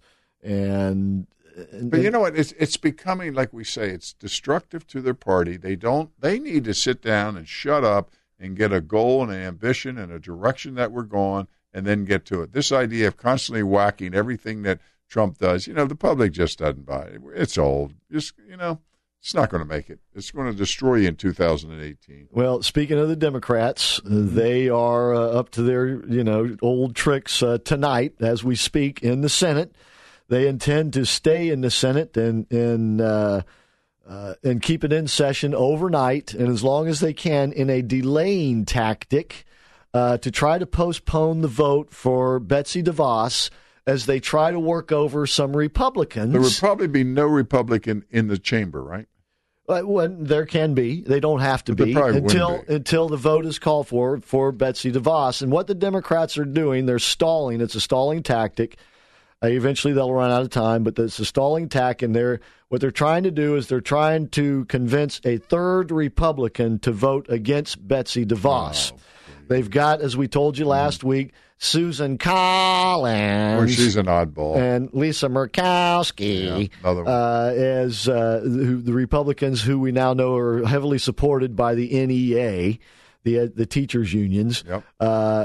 And, and But you know what? It's it's becoming, like we say, it's destructive to their party. They don't. They need to sit down and shut up and get a goal and an ambition and a direction that we're going, and then get to it. This idea of constantly whacking everything that Trump does, you know, the public just doesn't buy it. It's old. Just, you know, it's not going to make it. It's going to destroy you in two thousand eighteen. Well, speaking of the Democrats, mm-hmm. they are uh, up to their, you know, old tricks uh, tonight as we speak in the Senate. They intend to stay in the Senate and and uh, uh, and keep it in session overnight, and as long as they can, in a delaying tactic uh, to try to postpone the vote for Betsy DeVos as they try to work over some Republicans. There would probably be no Republican in the chamber, right? Uh, when there can be, they don't have to But there be probably until wouldn't be. until the vote is called for for Betsy DeVos. And what the Democrats are doing, they're stalling. It's a stalling tactic. Uh, eventually, they'll run out of time, but it's a stalling tactic. And they're what they're trying to do is they're trying to convince a third Republican to vote against Betsy DeVos. Oh, they've got, as we told you last mm. week, Susan Collins. Well, she's an oddball. And Lisa Murkowski yeah, uh, as uh, the, the Republicans who we now know are heavily supported by the N E A, the uh, the teachers' unions, yep. uh, uh,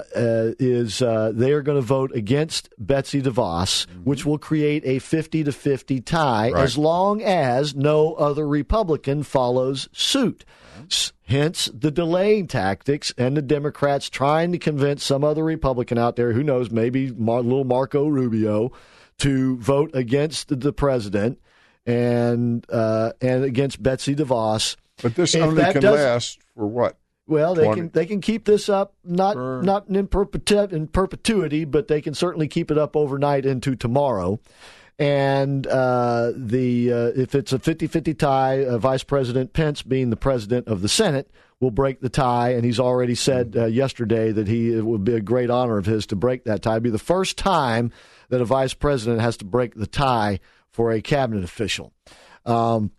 is uh, they are going to vote against Betsy DeVos, mm-hmm. which will create a fifty to fifty tie right. as long as no other Republican follows suit. Hence the delaying tactics and the Democrats trying to convince some other Republican out there, who knows, maybe Mar- little Marco Rubio, to vote against the president and uh, and against Betsy DeVos. But this If only that can does- last for what? Well, they twenty can they can keep this up not For- not in, perpetu- in perpetuity, but they can certainly keep it up overnight into tomorrow. And uh, the uh, if it's a fifty-fifty tie, uh, Vice President Pence, being the president of the Senate, will break the tie. And he's already said uh, yesterday that he it would be a great honor of his to break that tie. It'd be the first time that a vice president has to break the tie for a cabinet official. Um,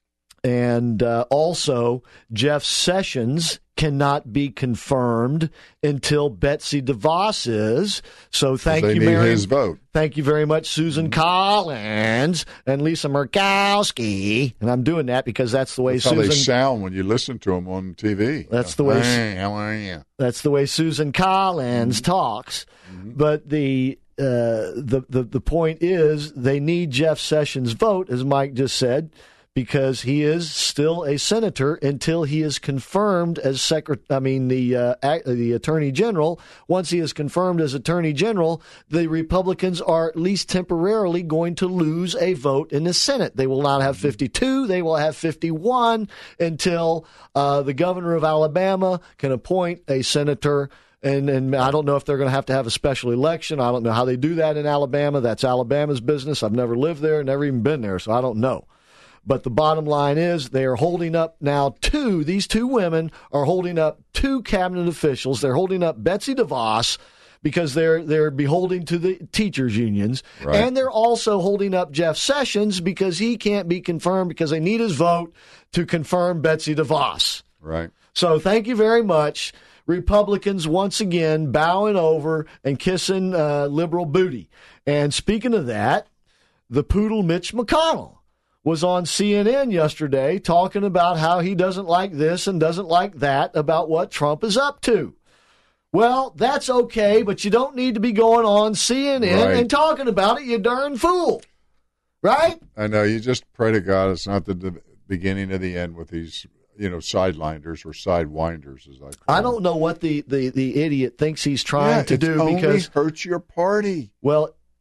and uh, also, Jeff Sessions cannot be confirmed until Betsy DeVos is. So thank they you, need Mary. his vote. Thank you very much, Susan Collins and Lisa Murkowski. And I'm doing that because that's the way That's Susan. how they sound when you listen to them on T V. That's the way. Hey, how are you? That's the way Susan Collins mm-hmm. talks. Mm-hmm. But the. Uh, the, the the point is they need Jeff Sessions' vote, as Mike just said, because he is still a senator until he is confirmed as secret. I mean, the uh, act, the attorney general. Once he is confirmed as attorney general, the Republicans are at least temporarily going to lose a vote in the Senate. They will not have fifty-two; they will have fifty-one until uh, the governor of Alabama can appoint a senator. And and I don't know if they're going to have to have a special election. I don't know how they do that in Alabama. That's Alabama's business. I've never lived there, never even been there, so I don't know. But the bottom line is they are holding up now two, these two women are holding up two cabinet officials. They're holding up Betsy DeVos because they're they're beholding to the teachers' unions. Right. And they're also holding up Jeff Sessions because he can't be confirmed because they need his vote to confirm Betsy DeVos. Right. So thank you very much. Republicans once again bowing over and kissing uh, liberal booty. And speaking of that, the poodle Mitch McConnell was on C N N yesterday talking about how he doesn't like this and doesn't like that about what Trump is up to. Well, that's okay, but you don't need to be going on C N N Right. and talking about it, you darn fool. Right? I know. You just pray to God it's not the, the beginning of the end with these, you know, sideliners or sidewinders, as I call I them. don't know what the, the, the idiot thinks he's trying Yeah, to it do only because hurts your party. Well,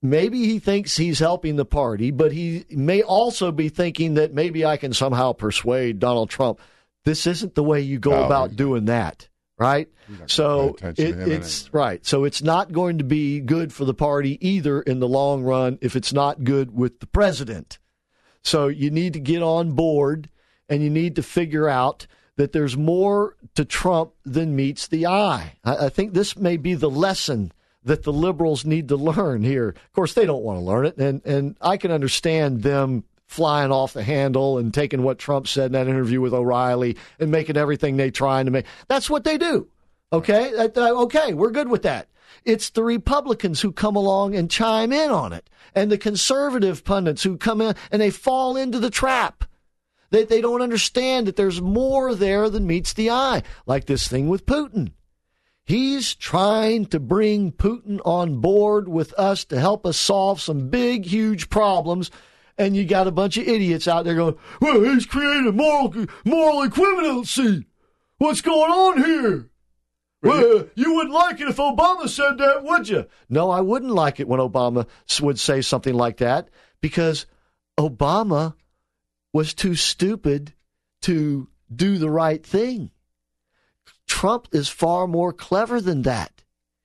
maybe he thinks he's helping the party, but he may also be thinking that maybe I can somehow persuade Donald Trump. This isn't the way you go No, about doing that, right? So pay attention it, to him it's anyway. right. So it's not going to be good for the party either in the long run if it's not good with the president. So you need to get on board and you need to figure out that there's more to Trump than meets the eye. I, I think this may be the lesson that the liberals need to learn here. Of course, they don't want to learn it, and, and I can understand them flying off the handle and taking what Trump said in that interview with O'Reilly and making everything they trying to make. That's what they do. Okay? That, uh, okay, we're good with that. It's the Republicans who come along and chime in on it, and the conservative pundits who come in and they fall into the trap. They, they don't understand that there's more there than meets the eye, like this thing with Putin. He's trying to bring Putin on board with us to help us solve some big, huge problems. And you got a bunch of idiots out there going, well, he's creating moral, moral equivalency. What's going on here? Well, you wouldn't like it if Obama said that, would you? No, I wouldn't like it when Obama would say something like that, because Obama was too stupid to do the right thing. Trump is far more clever than that.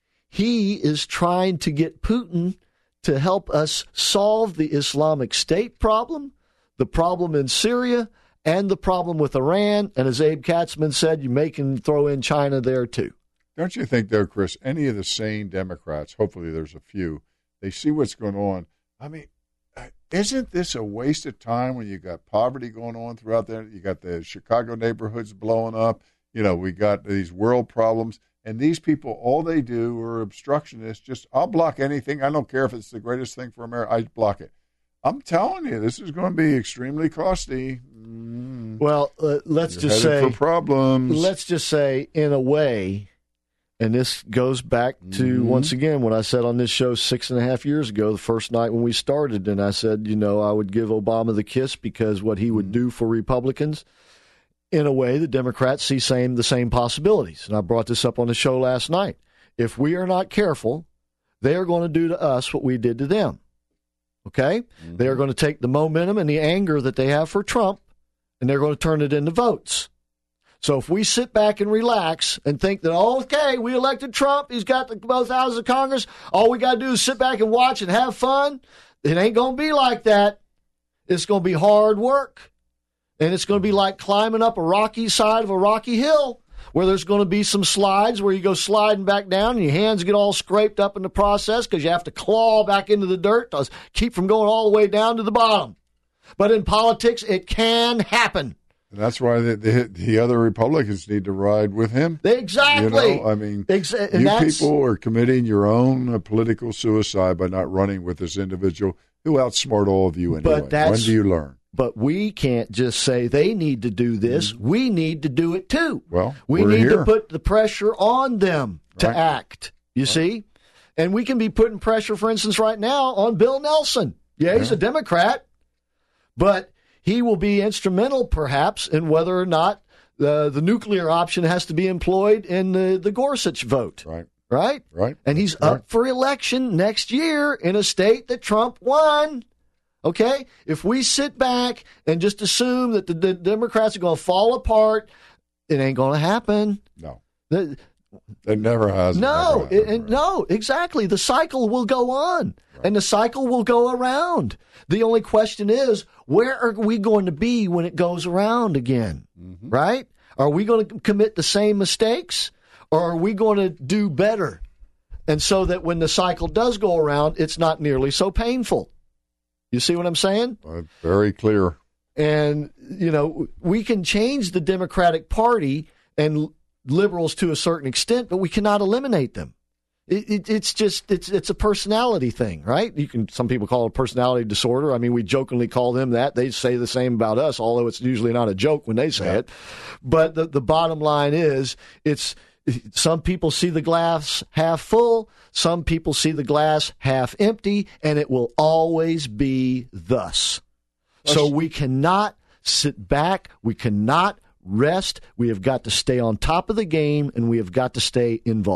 He is trying to get Putin to help us solve the Islamic State problem, the problem in Syria, and the problem with Iran. And as Abe Katzman said, you may can throw in China there too. Don't you think, though, Chris, any of the sane Democrats, hopefully there's a few, they see what's going on. I mean, isn't this a waste of time when you got poverty going on throughout there? You got the Chicago neighborhoods blowing up. You know, we got these world problems. And these people, all they do are obstructionists. Just, I'll block anything. I don't care if it's the greatest thing for America. I block it. I'm telling you, this is going to be extremely costly. Mm. Well, uh, let's You're just headed say, for problems. let's just say, in a way, and this goes back to, Mhm. once again, what I said on this show six and a half years ago, the first night when we started, and I said, you know, I would give Obama the kiss because what he would do for Republicans. In a way, the Democrats see same the same possibilities. And I brought this up on the show last night. If we are not careful, they are going to do to us what we did to them. Okay? Mm-hmm. They are going to take the momentum and the anger that they have for Trump, and they're going to turn it into votes. So if we sit back and relax and think that, oh, okay, we elected Trump, he's got the, both houses of Congress, all we got to do is sit back and watch and have fun, it ain't going to be like that. It's going to be hard work. And it's going to be like climbing up a rocky side of a rocky hill where there's going to be some slides where you go sliding back down and your hands get all scraped up in the process because you have to claw back into the dirt to keep from going all the way down to the bottom. But in politics, it can happen. And that's why the, the the other Republicans need to ride with him. Exactly. You know, I mean, Exa- you that's, people are committing your own uh, political suicide by not running with this individual who outsmart all of you anyway. But that's, when do you learn? But we can't just say they need to do this. Mm-hmm. We need to do it too. Well, we we're need here. to put the pressure on them to right. act. You right. see? And we can be putting pressure, for instance, right now on Bill Nelson. Yeah, he's yeah. a Democrat, but he will be instrumental, perhaps, in whether or not uh, the nuclear option has to be employed in the, the Gorsuch vote. Right. Right? Right. And he's right. up for election next year in a state that Trump won. Okay? If we sit back and just assume that the, the Democrats are going to fall apart, it ain't going to happen. No. The, it never has. No, never it, it, no, exactly. The cycle will go on, right. and the cycle will go around. The only question is, where are we going to be when it goes around again, mm-hmm. right? Are we going to commit the same mistakes, or are we going to do better? And so that when the cycle does go around, it's not nearly so painful. You see what I'm saying? Uh, very clear. And, you know, we can change the Democratic Party and liberals to a certain extent, but we cannot eliminate them. It, it, it's just, it's it's a personality thing, right? You can, some people call it personality disorder. I mean, we jokingly call them that. They say the same about us, although it's usually not a joke when they say yeah. it. But the, the bottom line is, it's, some people see the glass half full, some people see the glass half empty, and it will always be thus. So we cannot sit back, we cannot rest, we have got to stay on top of the game, and we have got to stay involved.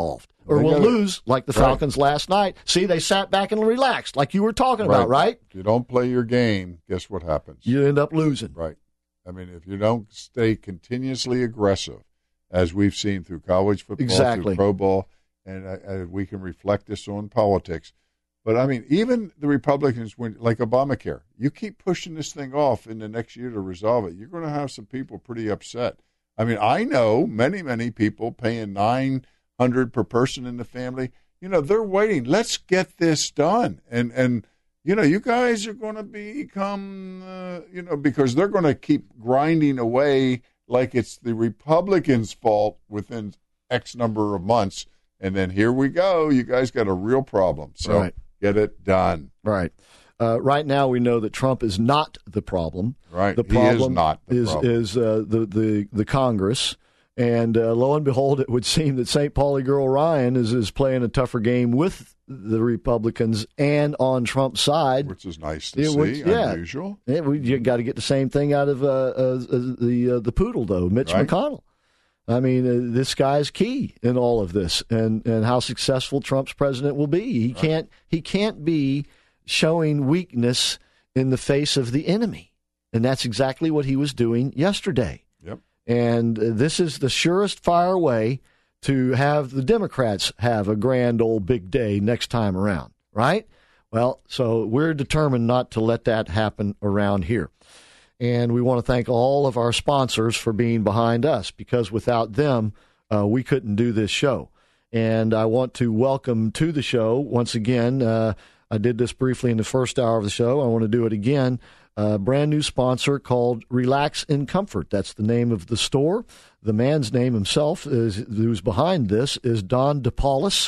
or They will gotta- lose like the Right. Falcons last night. See, they sat back and relaxed like you were talking about, right? If you don't play your game, guess what happens? You end up losing. Right. I mean, if you don't stay continuously aggressive, as we've seen through college football, Exactly. through pro ball, and uh, uh, we can reflect this on politics. But, I mean, even the Republicans, when like Obamacare, you keep pushing this thing off in the next year to resolve it, you're going to have some people pretty upset. I mean, I know many, many people paying nine hundred dollars per person in the family. You know, they're waiting. Let's get this done. And, and you know, you guys are going to become, uh, you know, because they're going to keep grinding away like it's the Republicans' fault within X number of months. And then here we go. You guys got a real problem. So Right. get it done. Right. Uh, right now, we know that Trump is not the problem. Right. The He is problem not the is problem. is uh, the the the Congress, and uh, lo and behold, it would seem that Saint Pauli girl Ryan is is playing a tougher game with the Republicans and on Trump's side, which is nice to It see. would- yeah. Unusual. Yeah, we, you got to get the same thing out of uh, uh, the uh, the poodle though, Mitch Right. McConnell. I mean, uh, this guy's key in all of this, and, and how successful Trump's president will be. He can't he can't be showing weakness in the face of the enemy, and that's exactly what he was doing yesterday. Yep. And uh, this is the surest fire way to have the Democrats have a grand old big day next time around, right? Well, so we're determined not to let that happen around here. And we want to thank all of our sponsors for being behind us, because without them, uh, we couldn't do this show. And I want to welcome to the show, once again, uh, I did this briefly in the first hour of the show. I want to do it again. A brand new sponsor called Relax in Comfort. That's the name of the store. The man's name himself, is who's behind this, is Don DePaulis.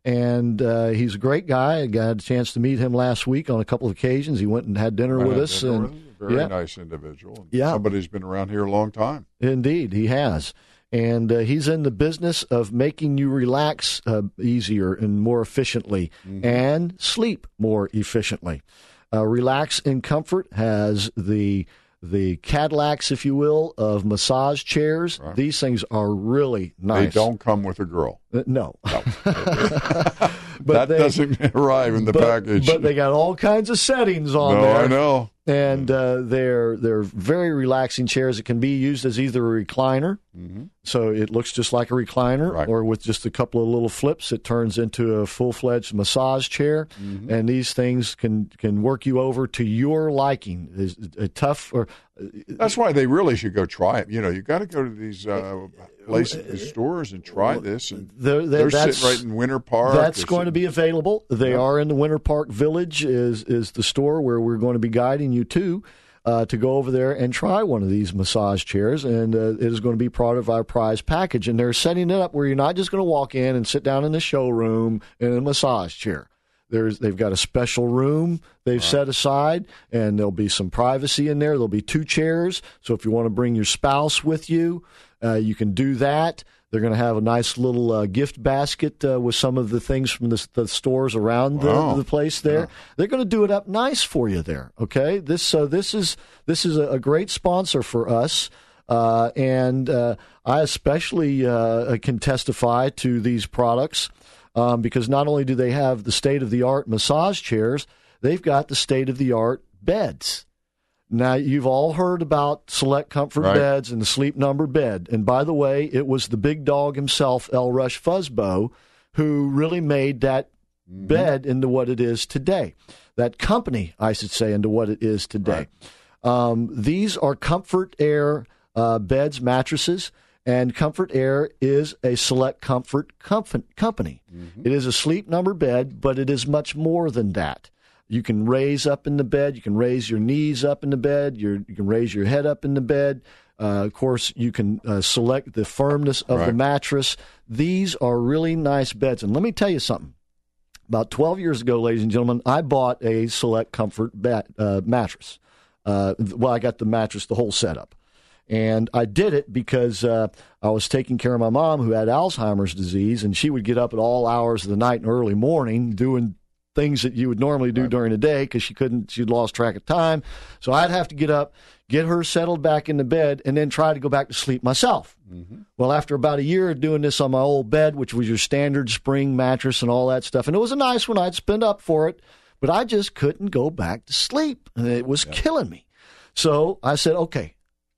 And uh, he's a great guy. I got a chance to meet him last week on a couple of occasions. He went and had dinner I with had us. dinner and with him. Very yeah. nice individual. Yeah. Somebody's been around here a long time. Indeed, he has. And uh, he's in the business of making you relax uh, easier and more efficiently Mm-hmm. and sleep more efficiently. Uh, Relax in Comfort has the the Cadillacs, if you will, of massage chairs. Right. These things are really nice. They don't come with a girl. Uh, no. No. But that they- doesn't arrive in the but, package. But they got all kinds of settings on no, there. I know. And uh, they're they're very relaxing chairs. It can be used as either a recliner, Mm-hmm. so it looks just like a recliner, Right. or with just a couple of little flips, it turns into a full-fledged massage chair. Mm-hmm. And these things can, can work you over to your liking. Is a tough or That's why they really should go try it. You know, you got to go to these uh, places, these stores, and try this. And They're- they're, they're- sitting right in Winter Park. That's They're going to sitting- be available. They Yep. are in the Winter Park Village is is the store where we're going to be guiding you to uh, to go over there and try one of these massage chairs, and uh, it is going to be part of our prize package. And they're setting it up where you're not just going to walk in and sit down in the showroom in a massage chair. There's, they've got a special room they've set aside, and there'll be some privacy in there. There'll be two chairs, so if you want to bring your spouse with you, uh, you can do that. They're going to have a nice little uh, gift basket uh, with some of the things from the, the stores around the, Wow. the place there. Yeah. They're going to do it up nice for you there. Okay, this so this is this is a, a great sponsor for us. Uh, and uh, I especially uh, can testify to these products um, because not only do they have the state-of-the-art massage chairs, they've got the state-of-the-art beds. Now, you've all heard about Select Comfort Right. Beds and the Sleep Number bed. And by the way, it was the big dog himself, L. Rush Fuzzbo, who really made that Mm-hmm. bed into what it is today. That company, I should say, into what it is today. Um, these are Comfort Air uh, beds, mattresses, and Comfort Air is a Select Comfort comf- company. Mm-hmm. It is a Sleep Number bed, but it is much more than that. You can raise up in the bed. You can raise your knees up in the bed. Your, you can raise your head up in the bed. Uh, of course, you can uh, select the firmness of the Right. mattress. These are really nice beds. And let me tell you something. About twelve years ago, ladies and gentlemen, I bought a Select Comfort bat, uh, mattress. Uh, well, I got the mattress, the whole setup. And I did it because uh, I was taking care of my mom who had Alzheimer's disease, and she would get up at all hours of the night and early morning doing things that you would normally do during the day because she couldn't, she'd lost track of time. So I'd have to get up, get her settled back into bed, and then try to go back to sleep myself. Mm-hmm. Well, after about a year of doing this on my old bed, which was your standard spring mattress and all that stuff, and it was a nice one, I'd spend up for it, but I just couldn't go back to sleep, and it was yeah. killing me. So I said, okay,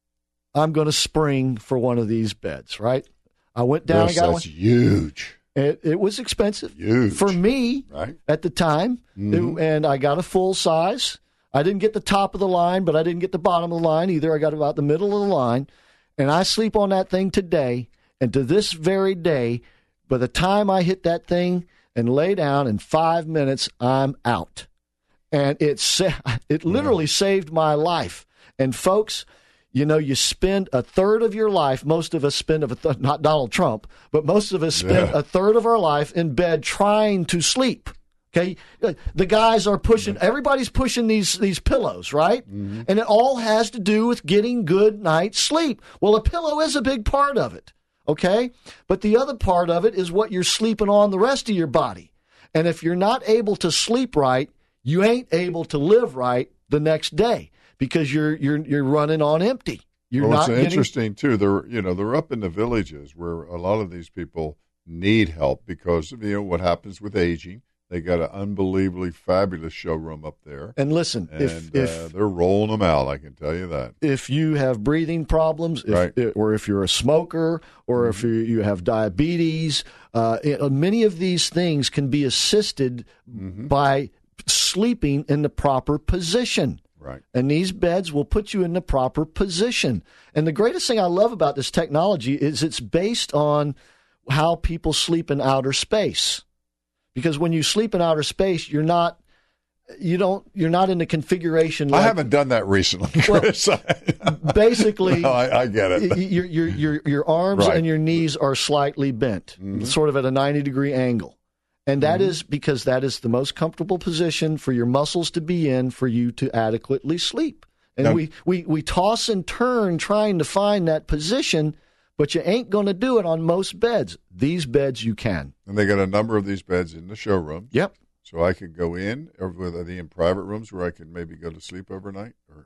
I'm going to spring for one of these beds, right? I went down yes, and got that's one. huge. It, it was expensive huge. for me right. at the time, mm-hmm. it, and I got a full size. I didn't get the top of the line, but I didn't get the bottom of the line either. I got about the middle of the line, and I sleep on that thing today, and to this very day, by the time I hit that thing and lay down in five minutes, I'm out. And it, sa- it literally yeah. saved my life. And folks, you know, you spend a third of your life, most of us spend, of a th- not Donald Trump, but most of us spend yeah. a third of our life in bed trying to sleep. Okay, the guys are pushing, everybody's pushing these, these pillows, right? Mm-hmm. And it all has to do with getting good night's sleep. Well, a pillow is a big part of it, okay? But the other part of it is what you're sleeping on the rest of your body. And if you're not able to sleep right, you ain't able to live right the next day because you're you're you're running on empty. You're well, not it's getting... interesting too. They're you know they're up in the villages where a lot of these people need help because you know what happens with aging. They got an unbelievably fabulous showroom up there. And listen, and, if, if uh, they're rolling them out, I can tell you that. If you have breathing problems, if, right. or if you're a smoker, or mm-hmm. if you, you have diabetes, uh, it, many of these things can be assisted mm-hmm. by sleeping in the proper position. Right. And these beds will put you in the proper position. And the greatest thing I love about this technology is it's based on how people sleep in outer space. Because when you sleep in outer space, you're not, you don't, you're not in the configuration. Like, I haven't done that recently, Chris. Well, basically, no, I, I get it. Your your your your arms right. and your knees are slightly bent, mm-hmm. sort of at a ninety degree angle, and that mm-hmm. is because that is the most comfortable position for your muscles to be in for you to adequately sleep. And now, we, we we toss and turn trying to find that position. But you ain't going to do it on most beds. These beds you can. And they got a number of these beds in the showroom. Yep. So I could go in, or are they in private rooms where I could maybe go to sleep overnight? Or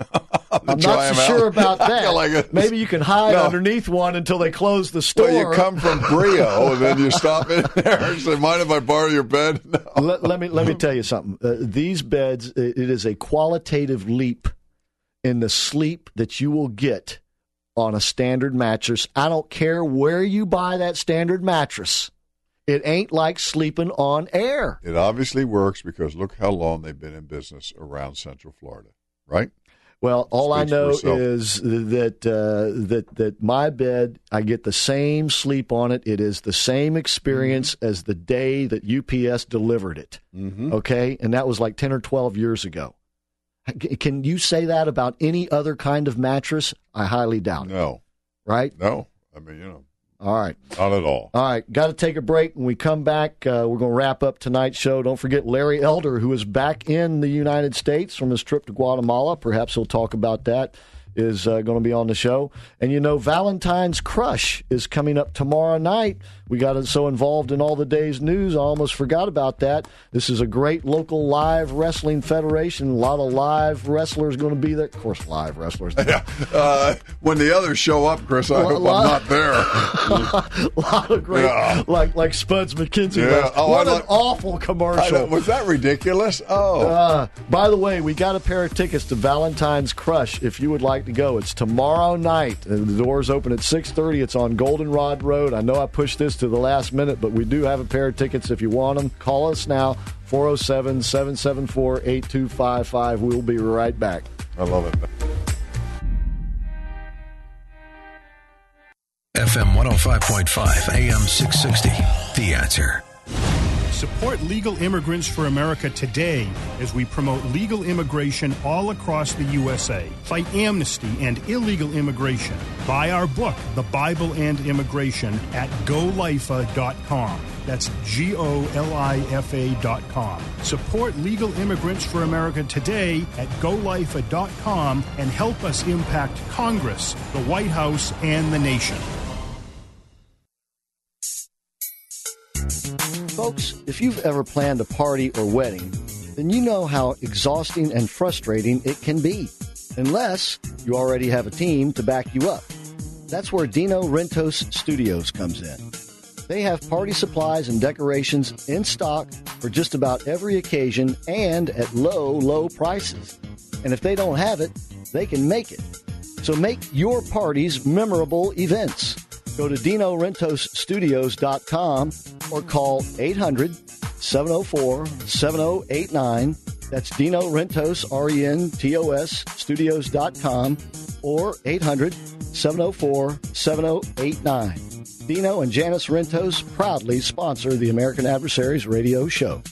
I'm not so sure about that. Like maybe you can hide no. underneath one until they close the store. Well, you come from Brio, and then you stop in there and say, mind if I borrow your bed? No. Let, let, me, let me tell you something. Uh, these beds, it is a qualitative leap in the sleep that you will get on a standard mattress. I don't care where you buy that standard mattress. It ain't like sleeping on air. It obviously works because look how long they've been in business around Central Florida, right? Well, all I know itself. is that uh, that that my bed, I get the same sleep on it. It is the same experience mm-hmm. as the day that U P S delivered it. Mm-hmm. Okay, and that was like ten or twelve years ago. Can you say that about any other kind of mattress? I highly doubt it. No. Right? No. I mean, you know. All right. Not at all. All right. Got to take a break. When we come back, uh, we're going to wrap up tonight's show. Don't forget Larry Elder, who is back in the United States from his trip to Guatemala. Perhaps he'll talk about that. Is uh, going to be on the show. And, you know, Valentine's Crush is coming up tomorrow night. We got so involved in all the day's news, I almost forgot about that. This is a great local live wrestling federation. A lot of live wrestlers going to be there. Of course, live wrestlers. Yeah. Uh, when the others show up, Chris, I hope I'm not there. A lot of great, yeah. like like Spuds McKenzie. Yeah. Oh, what I an like, awful commercial. Was that ridiculous? Oh. Uh, by the way, we got a pair of tickets to Valentine's Crush if you would like to go. It's tomorrow night. The doors open at six thirty. It's on Goldenrod Road. I know I pushed this to the last minute, but we do have a pair of tickets if you want them. Call us now, four oh seven, seven seven four, eight two five five. We'll be right back. I love it. F M one oh five point five, A M six sixty. The Answer. Support Legal Immigrants for America today as we promote legal immigration all across the U S A. Fight amnesty and illegal immigration. Buy our book, The Bible and Immigration, at go lifa dot com. That's G O L I F A dot com. Support Legal Immigrants for America today at go lifa dot com and help us impact Congress, the White House, and the nation. Folks, if you've ever planned a party or wedding, then you know how exhausting and frustrating it can be, unless you already have a team to back you up. That's where Dino Rentos Studios comes in. They have party supplies and decorations in stock for just about every occasion and at low, low prices. And if they don't have it, they can make it. So make your parties memorable events. Go to Dino Rentos Studios dot com or call eight hundred, seven oh four, seven oh eight nine. That's Dino Rentos, R E N T O S, studios dot com or eight hundred, seven oh four, seven oh eight nine. Dino and Janice Rentos proudly sponsor the American Adversaries radio show.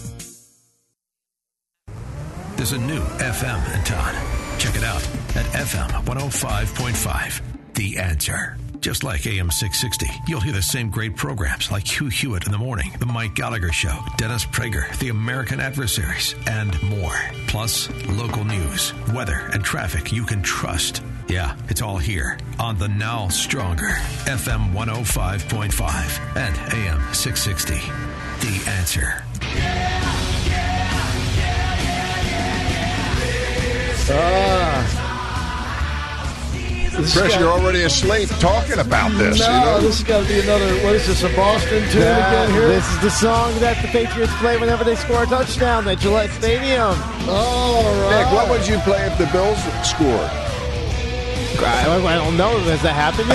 There's a new F M in town. Check it out at F M one oh five point five. The Answer. Just like A M six sixty, you'll hear the same great programs like Hugh Hewitt in the Morning, The Mike Gallagher Show, Dennis Prager, The American Adversaries, and more. Plus, local news, weather, and traffic you can trust. Yeah, it's all here on the now stronger F M one oh five point five and A M six sixty. The Answer. Ah. Chris, got, you're already asleep talking about this. No, you know? This has got to be another, what is this, a Boston tune yeah, again here? This is the song that the Patriots play whenever they score a touchdown at Gillette Stadium. All right. Nick, what would you play if the Bills scored? I, I don't know. Has that happened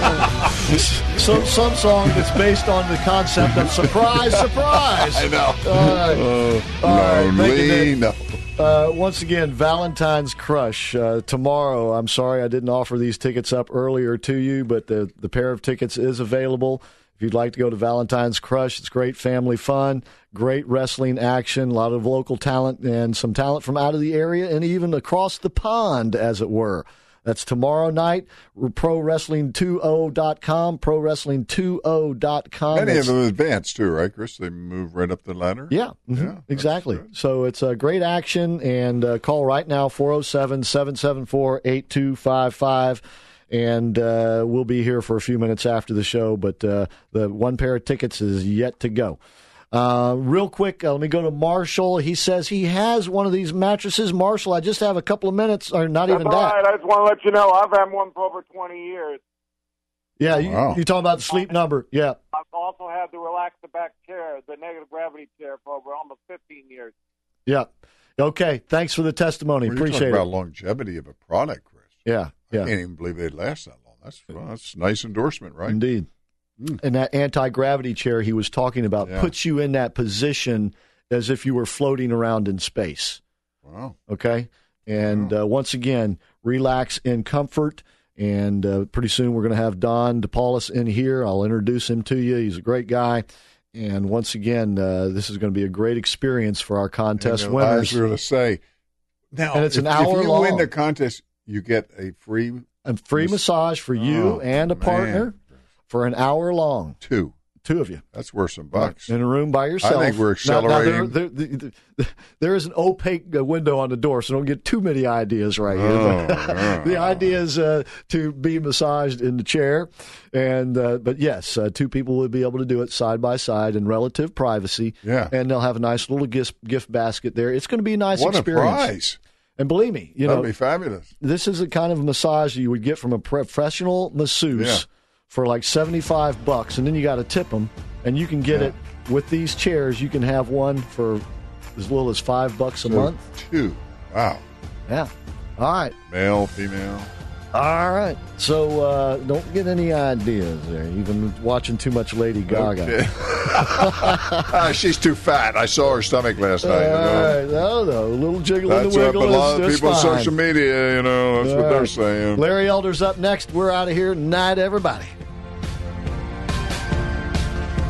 yet? some, some song that's based on the concept of surprise, surprise. I know. All right. Uh, All right. Lonely, no. Uh, once again, Valentine's Crush. Uh, tomorrow, I'm sorry I didn't offer these tickets up earlier to you, but the, the pair of tickets is available. If you'd like to go to Valentine's Crush, it's great family fun, great wrestling action, a lot of local talent, and some talent from out of the area and even across the pond, as it were. That's tomorrow night, pro wrestling twenty dot com, pro wrestling twenty dot com. Many That's, of them advance, too, right, Chris? They move right up the ladder? Yeah, mm-hmm, yeah exactly. So it's a great action, and uh, call right now, four oh seven, seven seven four, eight two five five, and uh, we'll be here for a few minutes after the show, but uh, the one pair of tickets is yet to go. Uh, real quick, uh, let me go to Marshall. He says he has one of these mattresses. Marshall, I just have a couple of minutes, or not That's even all that. right. I just want to let you know I've had one for over twenty years. Yeah, you, wow. you're talking about the sleep number. Yeah. I've also had the relax the back chair, the negative gravity chair, for over almost fifteen years. Yeah. Okay. Thanks for the testimony. Well, Appreciate you're it. talking about longevity of a product, Chris. Yeah. Yeah. I can't even believe they'd last that long. That's well, that's a nice endorsement, right? Indeed. Mm. And that anti-gravity chair he was talking about yeah. puts you in that position as if you were floating around in space. Wow. Okay? And wow. Uh, once again, relax in comfort. And uh, pretty soon we're going to have Don DePaulis in here. I'll introduce him to you. He's a great guy. And once again, uh, this is going to be a great experience for our contest and, uh, winners. I was going to say, now, and it's if, an hour if you long. win the contest, you get a free a free mas- massage for you oh, and a partner man. for an hour long. Two. Two of you. That's worth some bucks. In a room by yourself. I think we're accelerating. Now, now there, there, there, there, there is an opaque window on the door, so don't get too many ideas right here. Oh, yeah. The idea is uh, to be massaged in the chair. and uh, But, yes, uh, two people will be able to do it side by side in relative privacy. Yeah. And they'll have a nice little gift, gift basket there. It's going to be a nice what experience. What a prize. And believe me, you That'd know, be fabulous. This is the kind of massage you would get from a professional masseuse yeah. for like seventy-five bucks, and then you got to tip them. And you can get yeah. it with these chairs. You can have one for as little as five bucks a so month. Two. Wow. Yeah. All right. Male, female. All right. So uh, don't get any ideas there. You've been watching too much Lady Gaga. Okay. uh, she's too fat. I saw her stomach last night. All you know? right. No, no. A little jiggle That's and the wiggle. That's what a lot of people on fine. social media, you know, that's All what right. they're saying. Larry Elder's up next. We're out of here. Night, everybody.